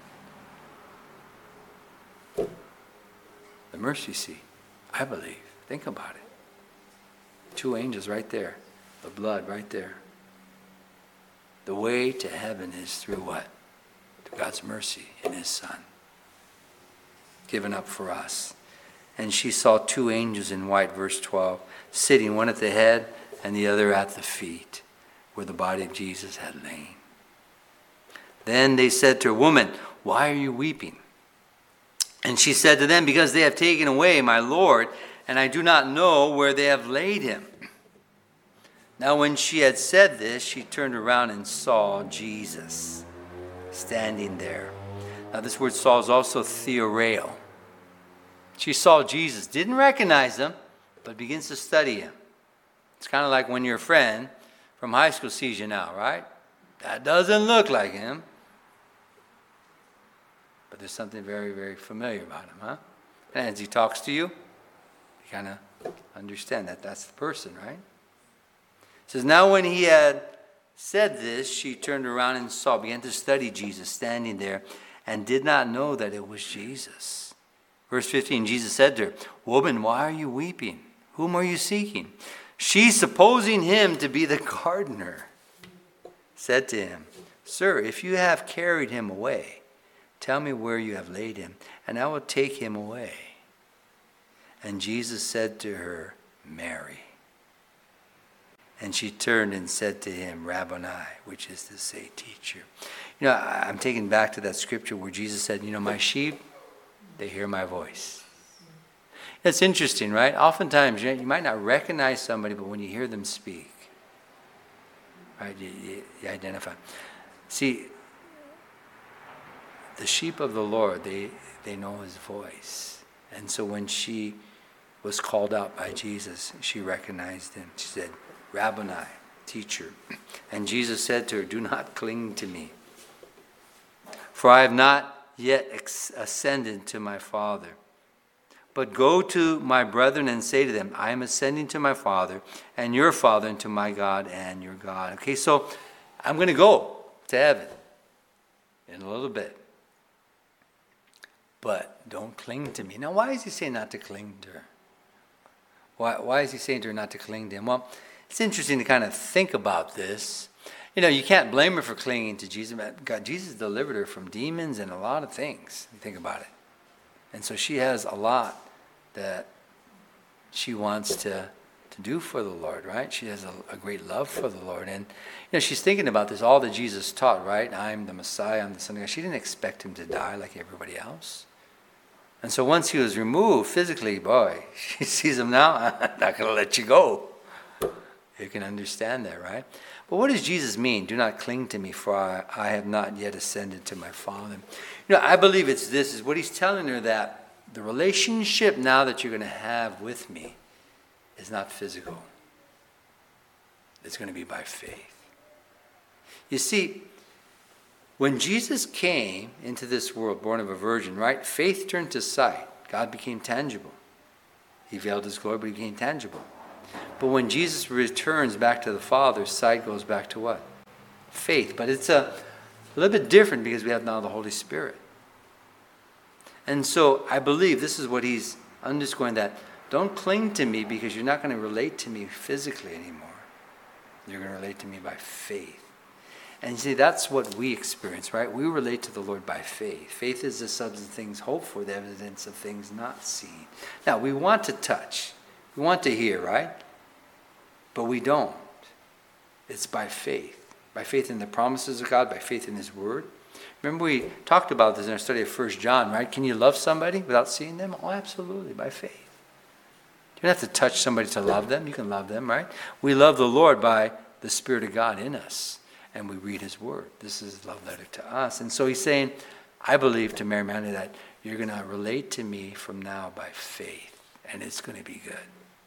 The mercy seat, I believe. Think about it. 2 angels right there. The blood right there. The way to heaven is through what? Through God's mercy in his Son. Given up for us. And she saw 2 angels in white, verse 12, sitting, one at the head and the other at the feet, where the body of Jesus had lain. Then they said to her, "Woman, why are you weeping?" And she said to them, "Because they have taken away my Lord, and I do not know where they have laid him." Now when she had said this, she turned around and saw Jesus standing there. Now this word saw is also theoreo. She saw Jesus, didn't recognize him, but begins to study him. It's kind of like when your friend from high school sees you now, right? That doesn't look like him. But there's something very, very familiar about him, huh? And as he talks to you, you kind of understand that that's the person, right? It says, now when he had said this, she turned around and began to study Jesus standing there, and did not know that it was Jesus. Verse 15, Jesus said to her, "Woman, why are you weeping? Whom are you seeking?" She, supposing him to be the gardener, said to him, "Sir, if you have carried him away, tell me where you have laid him, and I will take him away." And Jesus said to her, "Mary." And she turned and said to him, "Rabboni," which is to say, teacher. You know, I'm taken back to that scripture where Jesus said, my sheep, they hear my voice. It's interesting, right? Oftentimes, you might not recognize somebody, but when you hear them speak, right, you identify. See, the sheep of the Lord, they know his voice. And so when she was called out by Jesus, she recognized him. She said, "Rabboni," teacher. And Jesus said to her, "Do not cling to me, for I have not yet ascended to my Father. But go to my brethren and say to them, I am ascending to my Father and your Father, and to my God and your God." Okay, so I'm going to go to heaven in a little bit. But don't cling to me. Now, why is he saying not to cling to her? Why is he saying to her not to cling to him? Well, it's interesting to kind of think about this. You can't blame her for clinging to Jesus. God, Jesus delivered her from demons and a lot of things. You think about it. And so she has a lot that she wants to do for the Lord, right? She has a great love for the Lord. And, she's thinking about this, all that Jesus taught, right? I'm the Messiah, I'm the Son of God. She didn't expect him to die like everybody else. And so once he was removed physically, boy, she sees him now, I'm not going to let you go. You can understand that, right? But what does Jesus mean? Do not cling to me, for I have not yet ascended to my Father. I believe it's this, is what he's telling her, that the relationship now that you're going to have with me is not physical. It's going to be by faith. You see, when Jesus came into this world, born of a virgin, right? Faith turned to sight. God became tangible. He veiled his glory, but he became tangible. But when Jesus returns back to the Father, sight goes back to what? Faith. But it's a little bit different because we have now the Holy Spirit. And so I believe this is what he's underscoring, that don't cling to me because you're not going to relate to me physically anymore. You're going to relate to me by faith. And you see, that's what we experience, right? We relate to the Lord by faith. Faith is the substance of things hoped for, the evidence of things not seen. Now, we want to touch. We want to hear, right? But we don't. It's by faith. By faith in the promises of God, by faith in his word. Remember we talked about this in our study of 1 John, right? Can you love somebody without seeing them? Oh, absolutely, by faith. You don't have to touch somebody to love them. You can love them, right? We love the Lord by the Spirit of God in us. And we read his word. This is a love letter to us. And so he's saying, I believe to Mary Magdalene that you're going to relate to me from now by faith. And it's going to be good.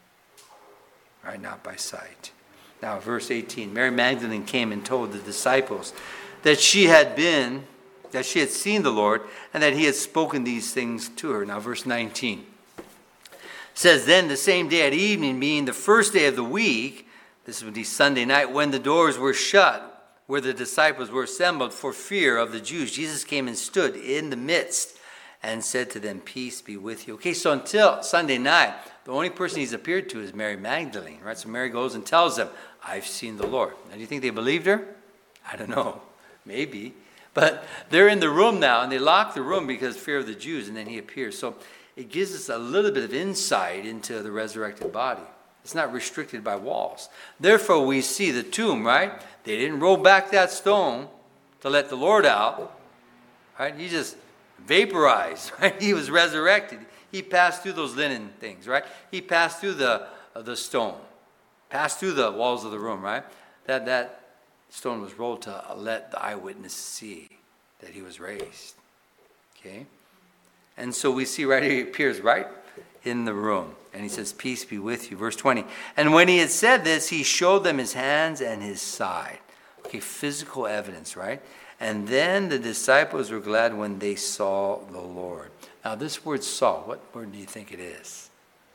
Right? Not by sight. Now, verse 18. Mary Magdalene came and told the disciples that she had seen the Lord and that he had spoken these things to her. Now, verse 19 says, then the same day at evening, being the first day of the week, this would be Sunday night, when the doors were shut, where the disciples were assembled for fear of the Jews, Jesus came and stood in the midst and said to them, peace be with you. Okay, so until Sunday night, the only person he's appeared to is Mary Magdalene, right? So Mary goes and tells them, I've seen the Lord. Now, do you think they believed her? I don't know. Maybe. But they're in the room now, and they lock the room because of fear of the Jews, and then he appears. So it gives us a little bit of insight into the resurrected body. It's not restricted by walls. Therefore, we see the tomb, right? They didn't roll back that stone to let the Lord out, right? He just vaporized, right? He was resurrected. He passed through those linen things, right? He passed through the stone, passed through the walls of the room, right? That stone was rolled to let the eyewitness see that he was raised, okay? And so we see right here, he appears right in the room. And he says, peace be with you. Verse 20. And when he had said this, he showed them his hands and his side. Okay, physical evidence, right? And then the disciples were glad when they saw the Lord. Now this word saw, what word do you think it is?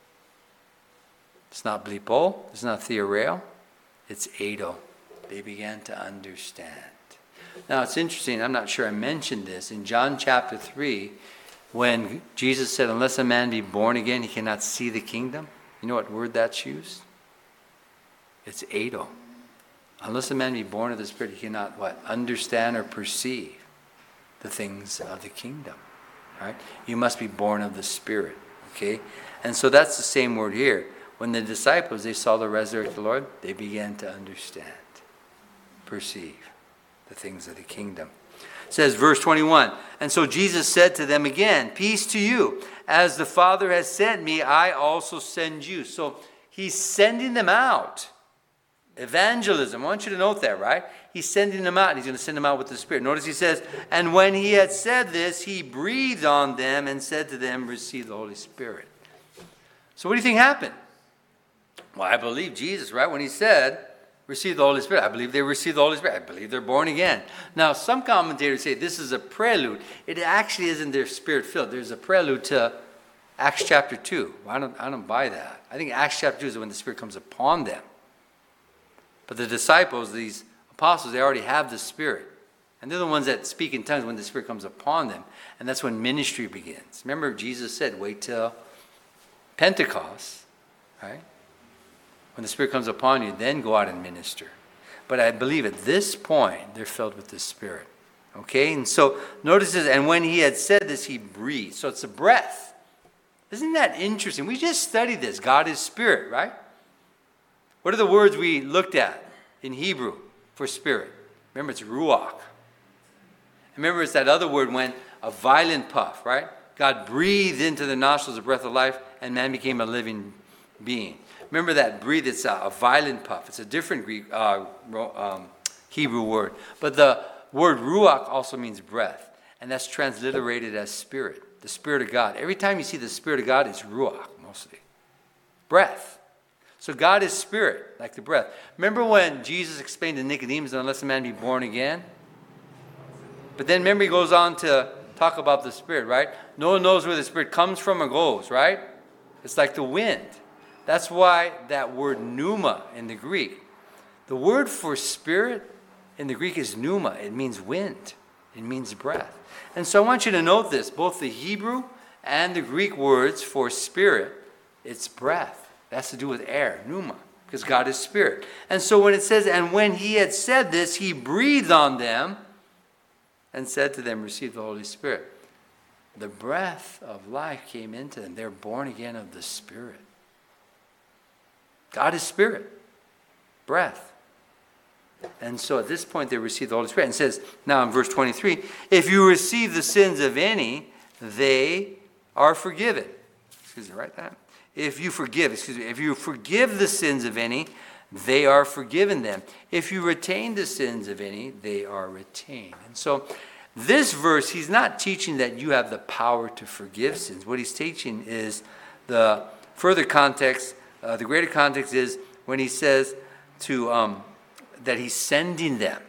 It's not blipo. It's not theoreo. It's eido. They began to understand. Now it's interesting. I'm not sure I mentioned this. In John chapter 3, when Jesus said, unless a man be born again, he cannot see the kingdom. You know what word that's used? It's eido. Unless a man be born of the Spirit, he cannot what? Understand or perceive the things of the kingdom. Right? You must be born of the Spirit. Okay? And so that's the same word here. When the disciples, they saw the resurrected Lord, they began to understand, perceive the things of the kingdom. It says, verse 21, and so Jesus said to them again, peace to you. As the Father has sent me, I also send you. So he's sending them out. Evangelism. I want you to note that, right? He's sending them out. And he's going to send them out with the Spirit. Notice he says, and when he had said this, he breathed on them and said to them, receive the Holy Spirit. So what do you think happened? Well, I believe Jesus, right? When he said, receive the Holy Spirit. I believe they received the Holy Spirit. I believe they're born again. Now, some commentators say this is a prelude. It actually isn't their spirit-filled. There's a prelude to Acts chapter 2. I don't buy that. I think Acts chapter 2 is when the Spirit comes upon them. But the disciples, these apostles, they already have the Spirit. And they're the ones that speak in tongues when the Spirit comes upon them. And that's when ministry begins. Remember, Jesus said, wait till Pentecost, right? When the Spirit comes upon you, then go out and minister. But I believe at this point, they're filled with the Spirit. Okay? And so, notice this, and when he had said this, he breathed. So it's a breath. Isn't that interesting? We just studied this. God is Spirit, right? What are the words we looked at in Hebrew for Spirit? Remember, it's ruach. Remember, it's that other word when a violent puff, right? God breathed into the nostrils the breath of life, and man became a living being. Remember that breathe, it's a violent puff. It's a different Greek, Hebrew word. But the word ruach also means breath. And that's transliterated as spirit. The Spirit of God. Every time you see the Spirit of God, it's ruach mostly. Breath. So God is spirit, like the breath. Remember when Jesus explained to Nicodemus, unless a man be born again? But then remember he goes on to talk about the Spirit, right? No one knows where the Spirit comes from or goes, right? It's like the wind. That's why that word pneuma in the Greek. The word for spirit in the Greek is pneuma. It means wind. It means breath. And so I want you to note this. Both the Hebrew and the Greek words for spirit, it's breath. That has to do with air, pneuma, because God is spirit. And so when it says, and when he had said this, he breathed on them and said to them, receive the Holy Spirit. The breath of life came into them. They're born again of the Spirit. God is spirit, breath. And so at this point they receive the Holy Spirit. And it says, now in verse 23, if you receive the sins of any, they are forgiven. Excuse me, write that. If you forgive the sins of any, they are forgiven them. If you retain the sins of any, they are retained. And so this verse, he's not teaching that you have the power to forgive sins. What he's teaching is the further context, the greater context is when he says to that he's sending them.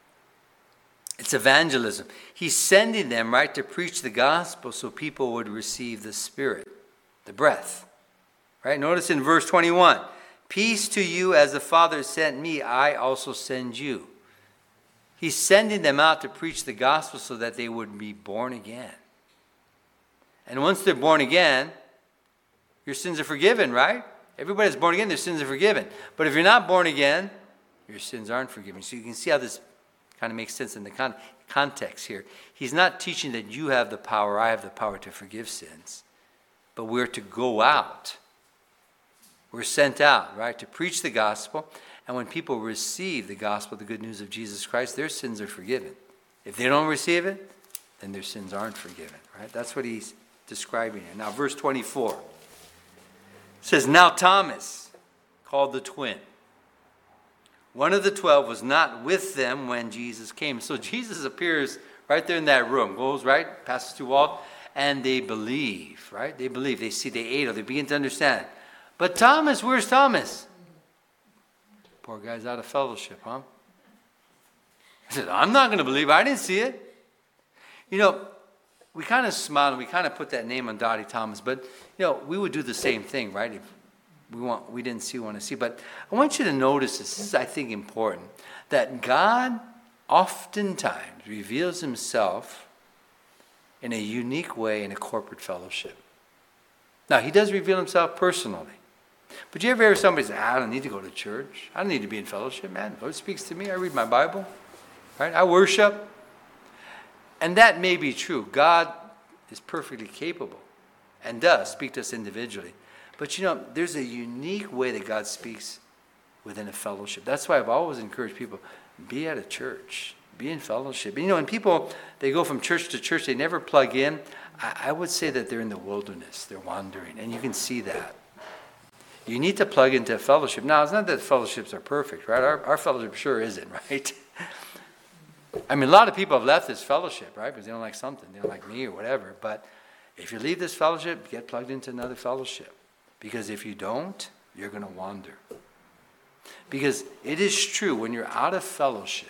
It's evangelism. He's sending them, right, to preach the gospel so people would receive the Spirit, the breath. Right? Notice in verse 21, peace to you as the Father sent me, I also send you. He's sending them out to preach the gospel so that they would be born again. And once they're born again, your sins are forgiven, right? Everybody that's born again, their sins are forgiven. But if you're not born again, your sins aren't forgiven. So you can see how this kind of makes sense in the context here. He's not teaching that you have the power, I have the power to forgive sins. But we're to go out. We're sent out, right, to preach the gospel. And when people receive the gospel, the good news of Jesus Christ, their sins are forgiven. If they don't receive it, then their sins aren't forgiven, right? That's what he's describing here. Now, verse 24. It says, now Thomas, called the twin, one of the 12, was not with them when Jesus came. So Jesus appears right there in that room, goes right, passes through walls, and they believe, right? They believe, they see, they ate, or they begin to understand. But Thomas, where's Thomas? Poor guy's out of fellowship, huh? I said, I'm not going to believe. I didn't see it. You know, we kind of smile and we kind of put that name on Dottie Thomas, but, you know, we would do the same thing, right? If we didn't see, want to see. But I want you to notice this is, I think, important, that God oftentimes reveals himself in a unique way in a corporate fellowship. Now, he does reveal himself personally. But you ever hear somebody say, I don't need to go to church. I don't need to be in fellowship, man. The Lord speaks to me. I read my Bible. Right? I worship. And that may be true. God is perfectly capable and does speak to us individually. But you know, there's a unique way that God speaks within a fellowship. That's why I've always encouraged people, be at a church. Be in fellowship. And you know, when people, they go from church to church, they never plug in. I would say that they're in the wilderness. They're wandering. And you can see that. You need to plug into a fellowship. Now, it's not that fellowships are perfect, right? Our fellowship sure isn't, right? I mean, a lot of people have left this fellowship, right? Because they don't like something. They don't like me or whatever. But if you leave this fellowship, get plugged into another fellowship. Because if you don't, you're going to wander. Because it is true, when you're out of fellowship,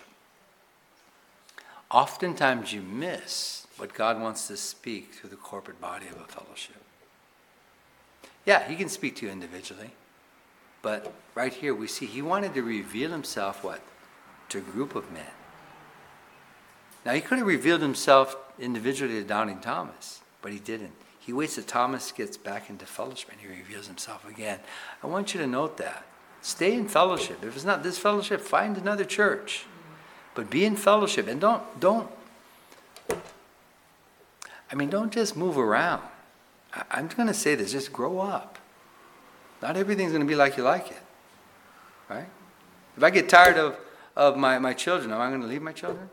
oftentimes you miss what God wants to speak through the corporate body of a fellowship. Yeah, he can speak to you individually. But right here we see he wanted to reveal himself, what? To a group of men. Now he could have revealed himself individually to Doubting Thomas, but he didn't. He waits till Thomas gets back into fellowship and he reveals himself again. I want you to note that. Stay in fellowship. If it's not this fellowship, find another church. But be in fellowship and don't just move around. I'm going to say this, just grow up. Not everything's going to be like you like it. Right? If I get tired of my children, am I going to leave my children?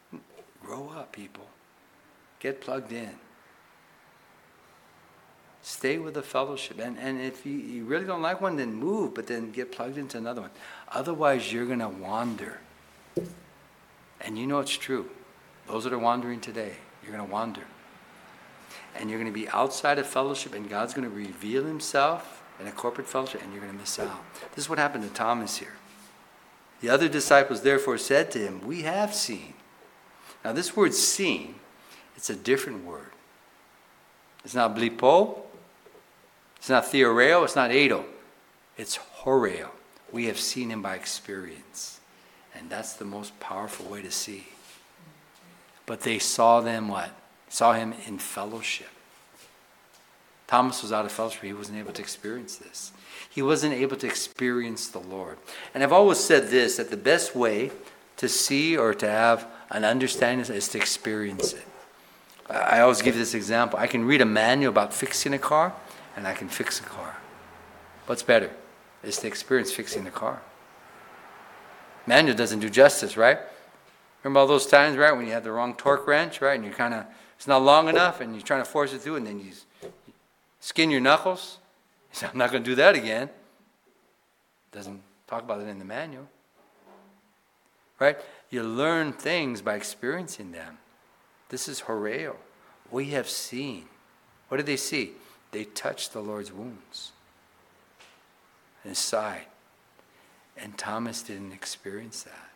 Grow up, people. Get plugged in. Stay with the fellowship. And if you really don't like one, then move, but then get plugged into another one. Otherwise, you're going to wander. And you know it's true. Those that are wandering today, you're going to wander. And you're going to be outside of fellowship, and God's going to reveal himself in a corporate fellowship, and you're going to miss out. This is what happened to Thomas here. The other disciples therefore said to him, we have seen. Now this word seen, it's a different word. It's not blipo, it's not theoreo, it's not eido. It's horeo. We have seen him by experience. And that's the most powerful way to see. But they saw them what? Saw him in fellowship. Thomas was out of fellowship. He wasn't able to experience this. He wasn't able to experience the Lord. And I've always said this, that the best way to see or to have an understanding is to experience it. I always give this example. I can read a manual about fixing a car, and I can fix a car. What's better? Is to experience fixing the car. Manual doesn't do justice, right? Remember all those times, right, when you had the wrong torque wrench, right, and you kind of, it's not long enough, and you're trying to force it through, and then you skin your knuckles? You say, I'm not going to do that again. Doesn't talk about it in the manual. Right? You learn things by experiencing them. This is horeo. We have seen. What did they see? They touched the Lord's wounds in his side. And Thomas didn't experience that.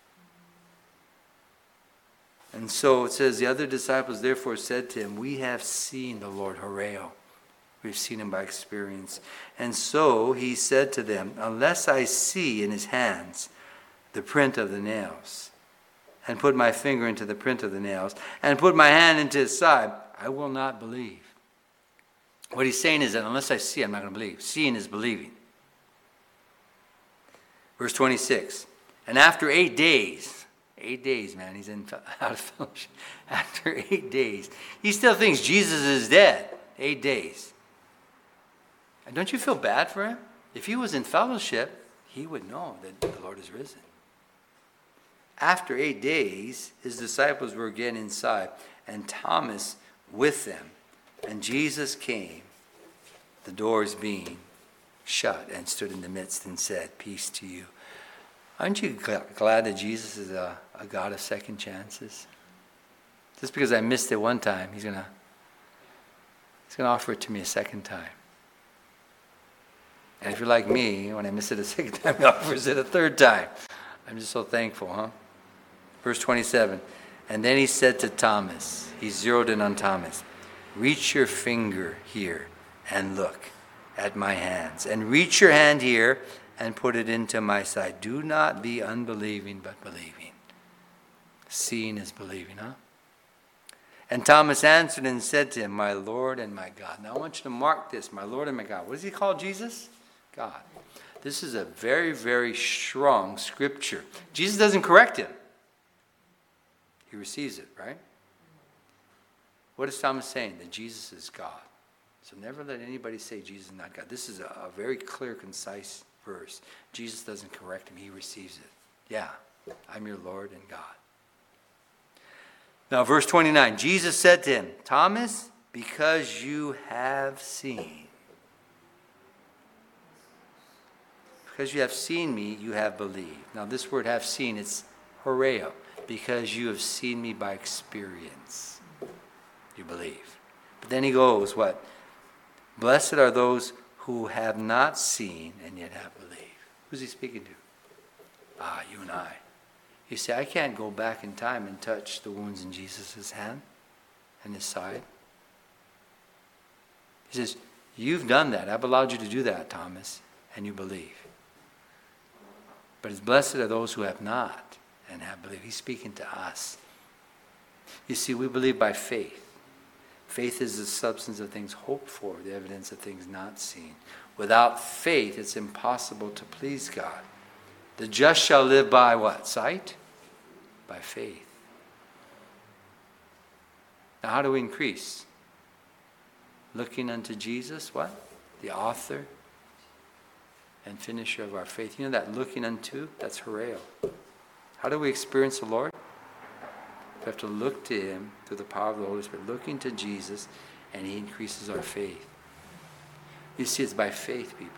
And so it says, the other disciples therefore said to him, we have seen the Lord, horeo. We've seen him by experience. And so he said to them, unless I see in his hands the print of the nails, and put my finger into the print of the nails, and put my hand into his side, I will not believe. What he's saying is that unless I see, I'm not going to believe. Seeing is believing. Verse 26. And after 8 days, 8 days, man, he's out of fellowship. After 8 days, he still thinks Jesus is dead. 8 days. And don't you feel bad for him? If he was in fellowship, he would know that the Lord is risen. After 8 days, his disciples were again inside, and Thomas with them. And Jesus came, the doors being shut, and stood in the midst and said, peace to you. Aren't you glad that Jesus is a God of second chances? Just because I missed it one time, he's going to offer it to me a second time. And if you're like me, when I miss it a second time, he offers it a third time. I'm just so thankful, huh? Verse 27, and then he said to Thomas, he zeroed in on Thomas, reach your finger here and look at my hands. And reach your hand here and put it into my side. Do not be unbelieving, but believing. Seeing is believing, huh? And Thomas answered and said to him, my Lord and my God. Now I want you to mark this, my Lord and my God. What does he call Jesus? God. This is a very, very strong scripture. Jesus doesn't correct him. He receives it, right? What is Thomas saying? That Jesus is God. So never let anybody say Jesus is not God. This is a very clear, concise verse. Jesus doesn't correct him. He receives it. Yeah, I'm your Lord and God. Now, verse 29. Jesus said to him, Thomas, because you have seen. Because you have seen me, you have believed. Now, this word have seen, it's horeo. Because you have seen me by experience. You believe. But then he goes, what? Blessed are those who have not seen and yet have believed. Who's he speaking to? You and I. You say, I can't go back in time and touch the wounds in Jesus' hand and his side. He says, you've done that. I've allowed you to do that, Thomas, and you believe. But it's blessed are those who have not and have believed. He's speaking to us. You see, we believe by faith. Faith is the substance of things hoped for, the evidence of things not seen. Without faith, it's impossible to please God. The just shall live by what? Sight? By faith. Now, how do we increase? Looking unto Jesus, what? The author and finisher of our faith. You know that looking unto? That's horeo. How do we experience the Lord? We have to look to him through the power of the Holy Spirit. Looking to Jesus, and he increases our faith. You see, it's by faith, people.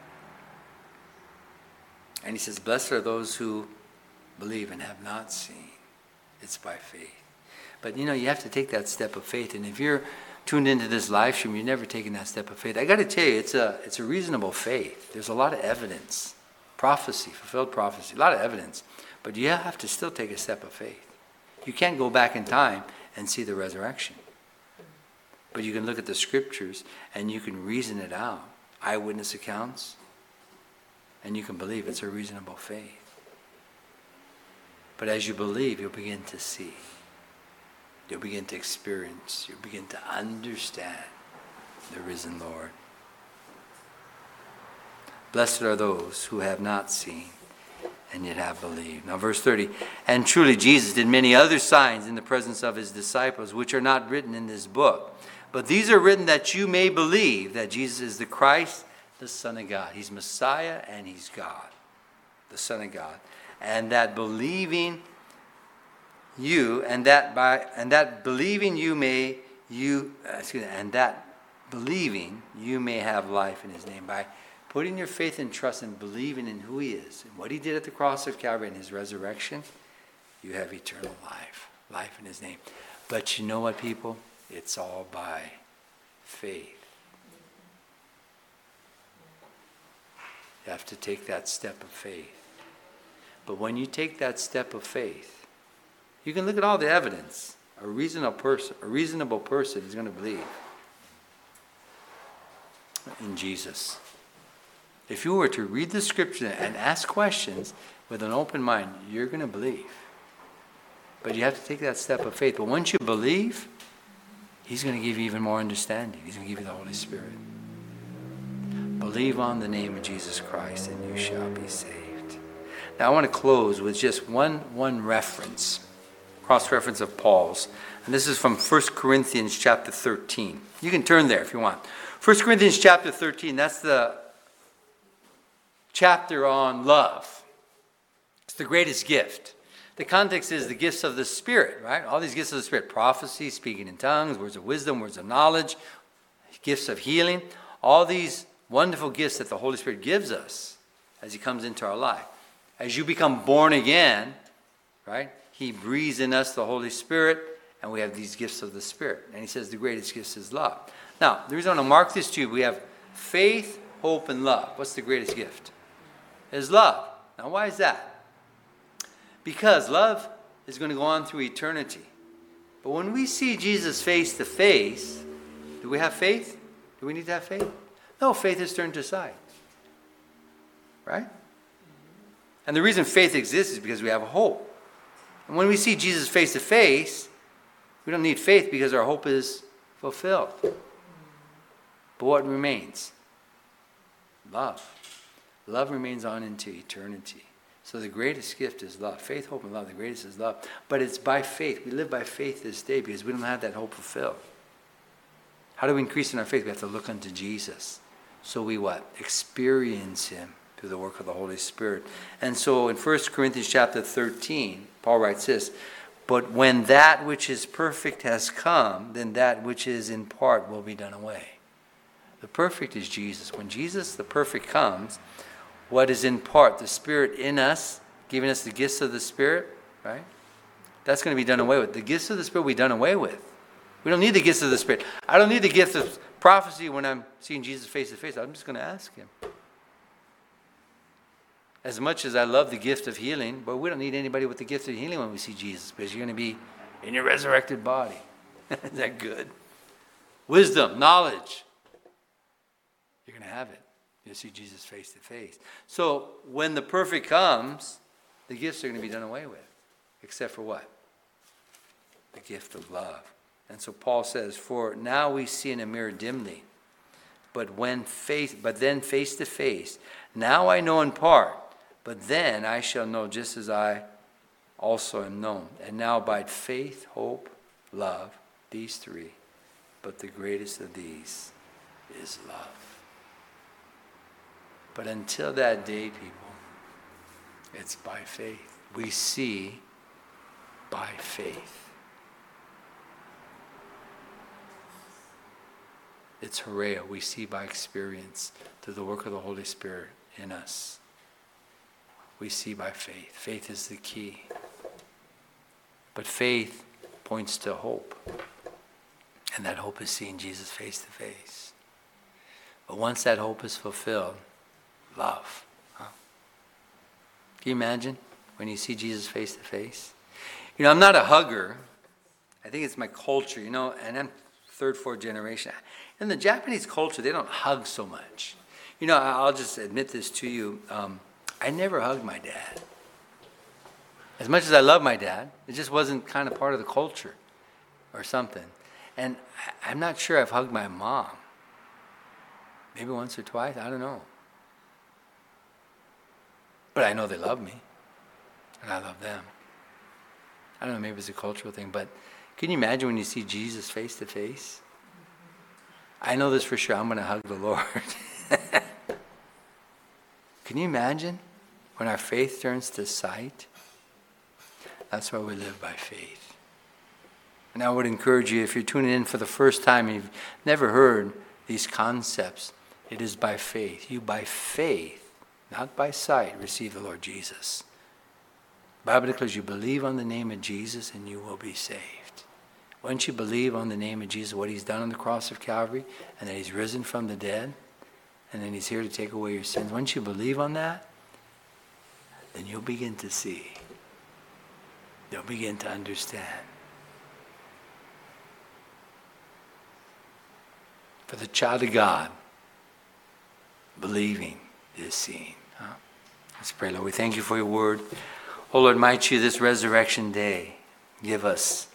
And he says, blessed are those who believe and have not seen. It's by faith. But you have to take that step of faith. And if you're tuned into this live stream, you've never taken that step of faith. I got to tell you, it's a reasonable faith. There's a lot of evidence. Prophecy, fulfilled prophecy, a lot of evidence. But you have to still take a step of faith. You can't go back in time and see the resurrection. But you can look at the scriptures and you can reason it out. Eyewitness accounts. And you can believe it's a reasonable faith. But as you believe, you'll begin to see. You'll begin to experience. You'll begin to understand the risen Lord. Blessed are those who have not seen and yet have believed. Now verse 30, and truly Jesus did many other signs in the presence of his disciples, which are not written in this book. But these are written that you may believe that Jesus is the Christ, the Son of God. He's Messiah and he's God, the Son of God. And that believing you, and that believing you may have life in his name. By putting your faith and trust and believing in who he is and what he did at the cross of Calvary and his resurrection, you have eternal life in his name. But you know what, people? It's all by faith. You have to take that step of faith. But when you take that step of faith, you can look at all the evidence. A reasonable person is going to believe in Jesus. If you were to read the scripture and ask questions with an open mind, you're going to believe. But you have to take that step of faith. But once you believe, he's going to give you even more understanding. He's going to give you the Holy Spirit. Believe on the name of Jesus Christ and you shall be saved. Now I want to close with just one reference, cross-reference of Paul's. And this is from 1 Corinthians chapter 13. You can turn there if you want. 1 Corinthians chapter 13, that's the chapter on love. It's the greatest gift. The context is the gifts of the Spirit, right? All these gifts of the Spirit. Prophecy, speaking in tongues, words of wisdom, words of knowledge, gifts of healing. All these wonderful gifts that the Holy Spirit gives us as he comes into our life. As you become born again, right? He breathes in us the Holy Spirit, and we have these gifts of the Spirit. And he says the greatest gift is love. Now, the reason I want to mark this to you, we have faith, hope, and love. What's the greatest gift? Is love. Now, why is that? Because love is going to go on through eternity. But when we see Jesus face to face, do we have faith? Do we need to have faith? No, faith is turned aside. Right? And the reason faith exists is because we have a hope. And when we see Jesus face to face, we don't need faith because our hope is fulfilled. But what remains? Love. Love remains on into eternity. So the greatest gift is love. Faith, hope, and love. The greatest is love. But it's by faith. We live by faith this day because we don't have that hope fulfilled. How do we increase in our faith? We have to look unto Jesus. So we what? Experience him through the work of the Holy Spirit. And so in 1 Corinthians chapter 13, Paul writes this, but when that which is perfect has come, then that which is in part will be done away. The perfect is Jesus. When Jesus, the perfect, comes, what is in part, the Spirit in us, giving us the gifts of the Spirit, right? That's going to be done away with. The gifts of the Spirit will be done away with. We don't need the gifts of the Spirit. I don't need the gift of prophecy when I'm seeing Jesus face to face. I'm just going to ask him. As much as I love the gift of healing, but we don't need anybody with the gift of healing when we see Jesus, because you're going to be in your resurrected body. Is that good? Wisdom, knowledge. You're going to have it. You'll see Jesus face to face. So when the perfect comes, the gifts are going to be done away with. Except for what? The gift of love. And so Paul says, for now we see in a mirror dimly, but then face to face. Now I know in part, but then I shall know just as I also am known. And now abide faith, hope, love, these three. But the greatest of these is love. But until that day, people, it's by faith. We see by faith. It's horeo. We see by experience through the work of the Holy Spirit in us. We see by faith. Faith is the key. But faith points to hope. And that hope is seeing Jesus face to face. But once that hope is fulfilled, love. Huh? Can you imagine when you see Jesus face to face? I'm not a hugger. I think it's my culture, and I'm third, fourth generation. In the Japanese culture, they don't hug so much. I'll just admit this to you. I never hugged my dad. As much as I love my dad, it just wasn't kind of part of the culture or something. And I'm not sure I've hugged my mom. Maybe once or twice, I don't know. But I know they love me, and I love them. I don't know, maybe it's a cultural thing, but can you imagine when you see Jesus face to face? I know this for sure, I'm going to hug the Lord. Can you imagine when our faith turns to sight? That's why we live by faith. And I would encourage you, if you're tuning in for the first time and you've never heard these concepts, it is by faith. You by faith, not by sight, receive the Lord Jesus. The Bible declares you believe on the name of Jesus and you will be saved. Once you believe on the name of Jesus, what he's done on the cross of Calvary, and that he's risen from the dead, and then he's here to take away your sins. Once you believe on that, then you'll begin to see. You'll begin to understand. For the child of God, believing is seeing. Huh? Let's pray, Lord. We thank you for your word. Oh, Lord, might you this resurrection day give us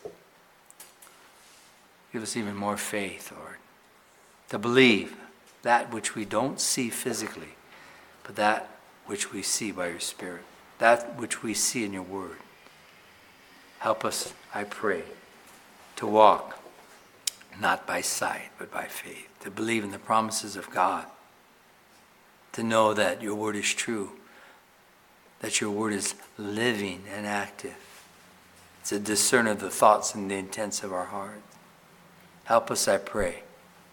even more faith, Lord, to believe that which we don't see physically, but that which we see by your Spirit, that which we see in your word. Help us, I pray, to walk not by sight, but by faith, to believe in the promises of God, to know that your word is true, that your word is living and active. It's a discerner of the thoughts and the intents of our heart. Help us, I pray,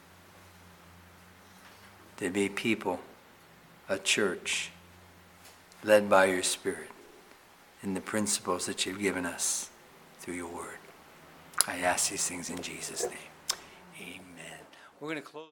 to be people, a church, led by your Spirit in the principles that you've given us through your word. I ask these things in Jesus' name. Amen. We're going to close.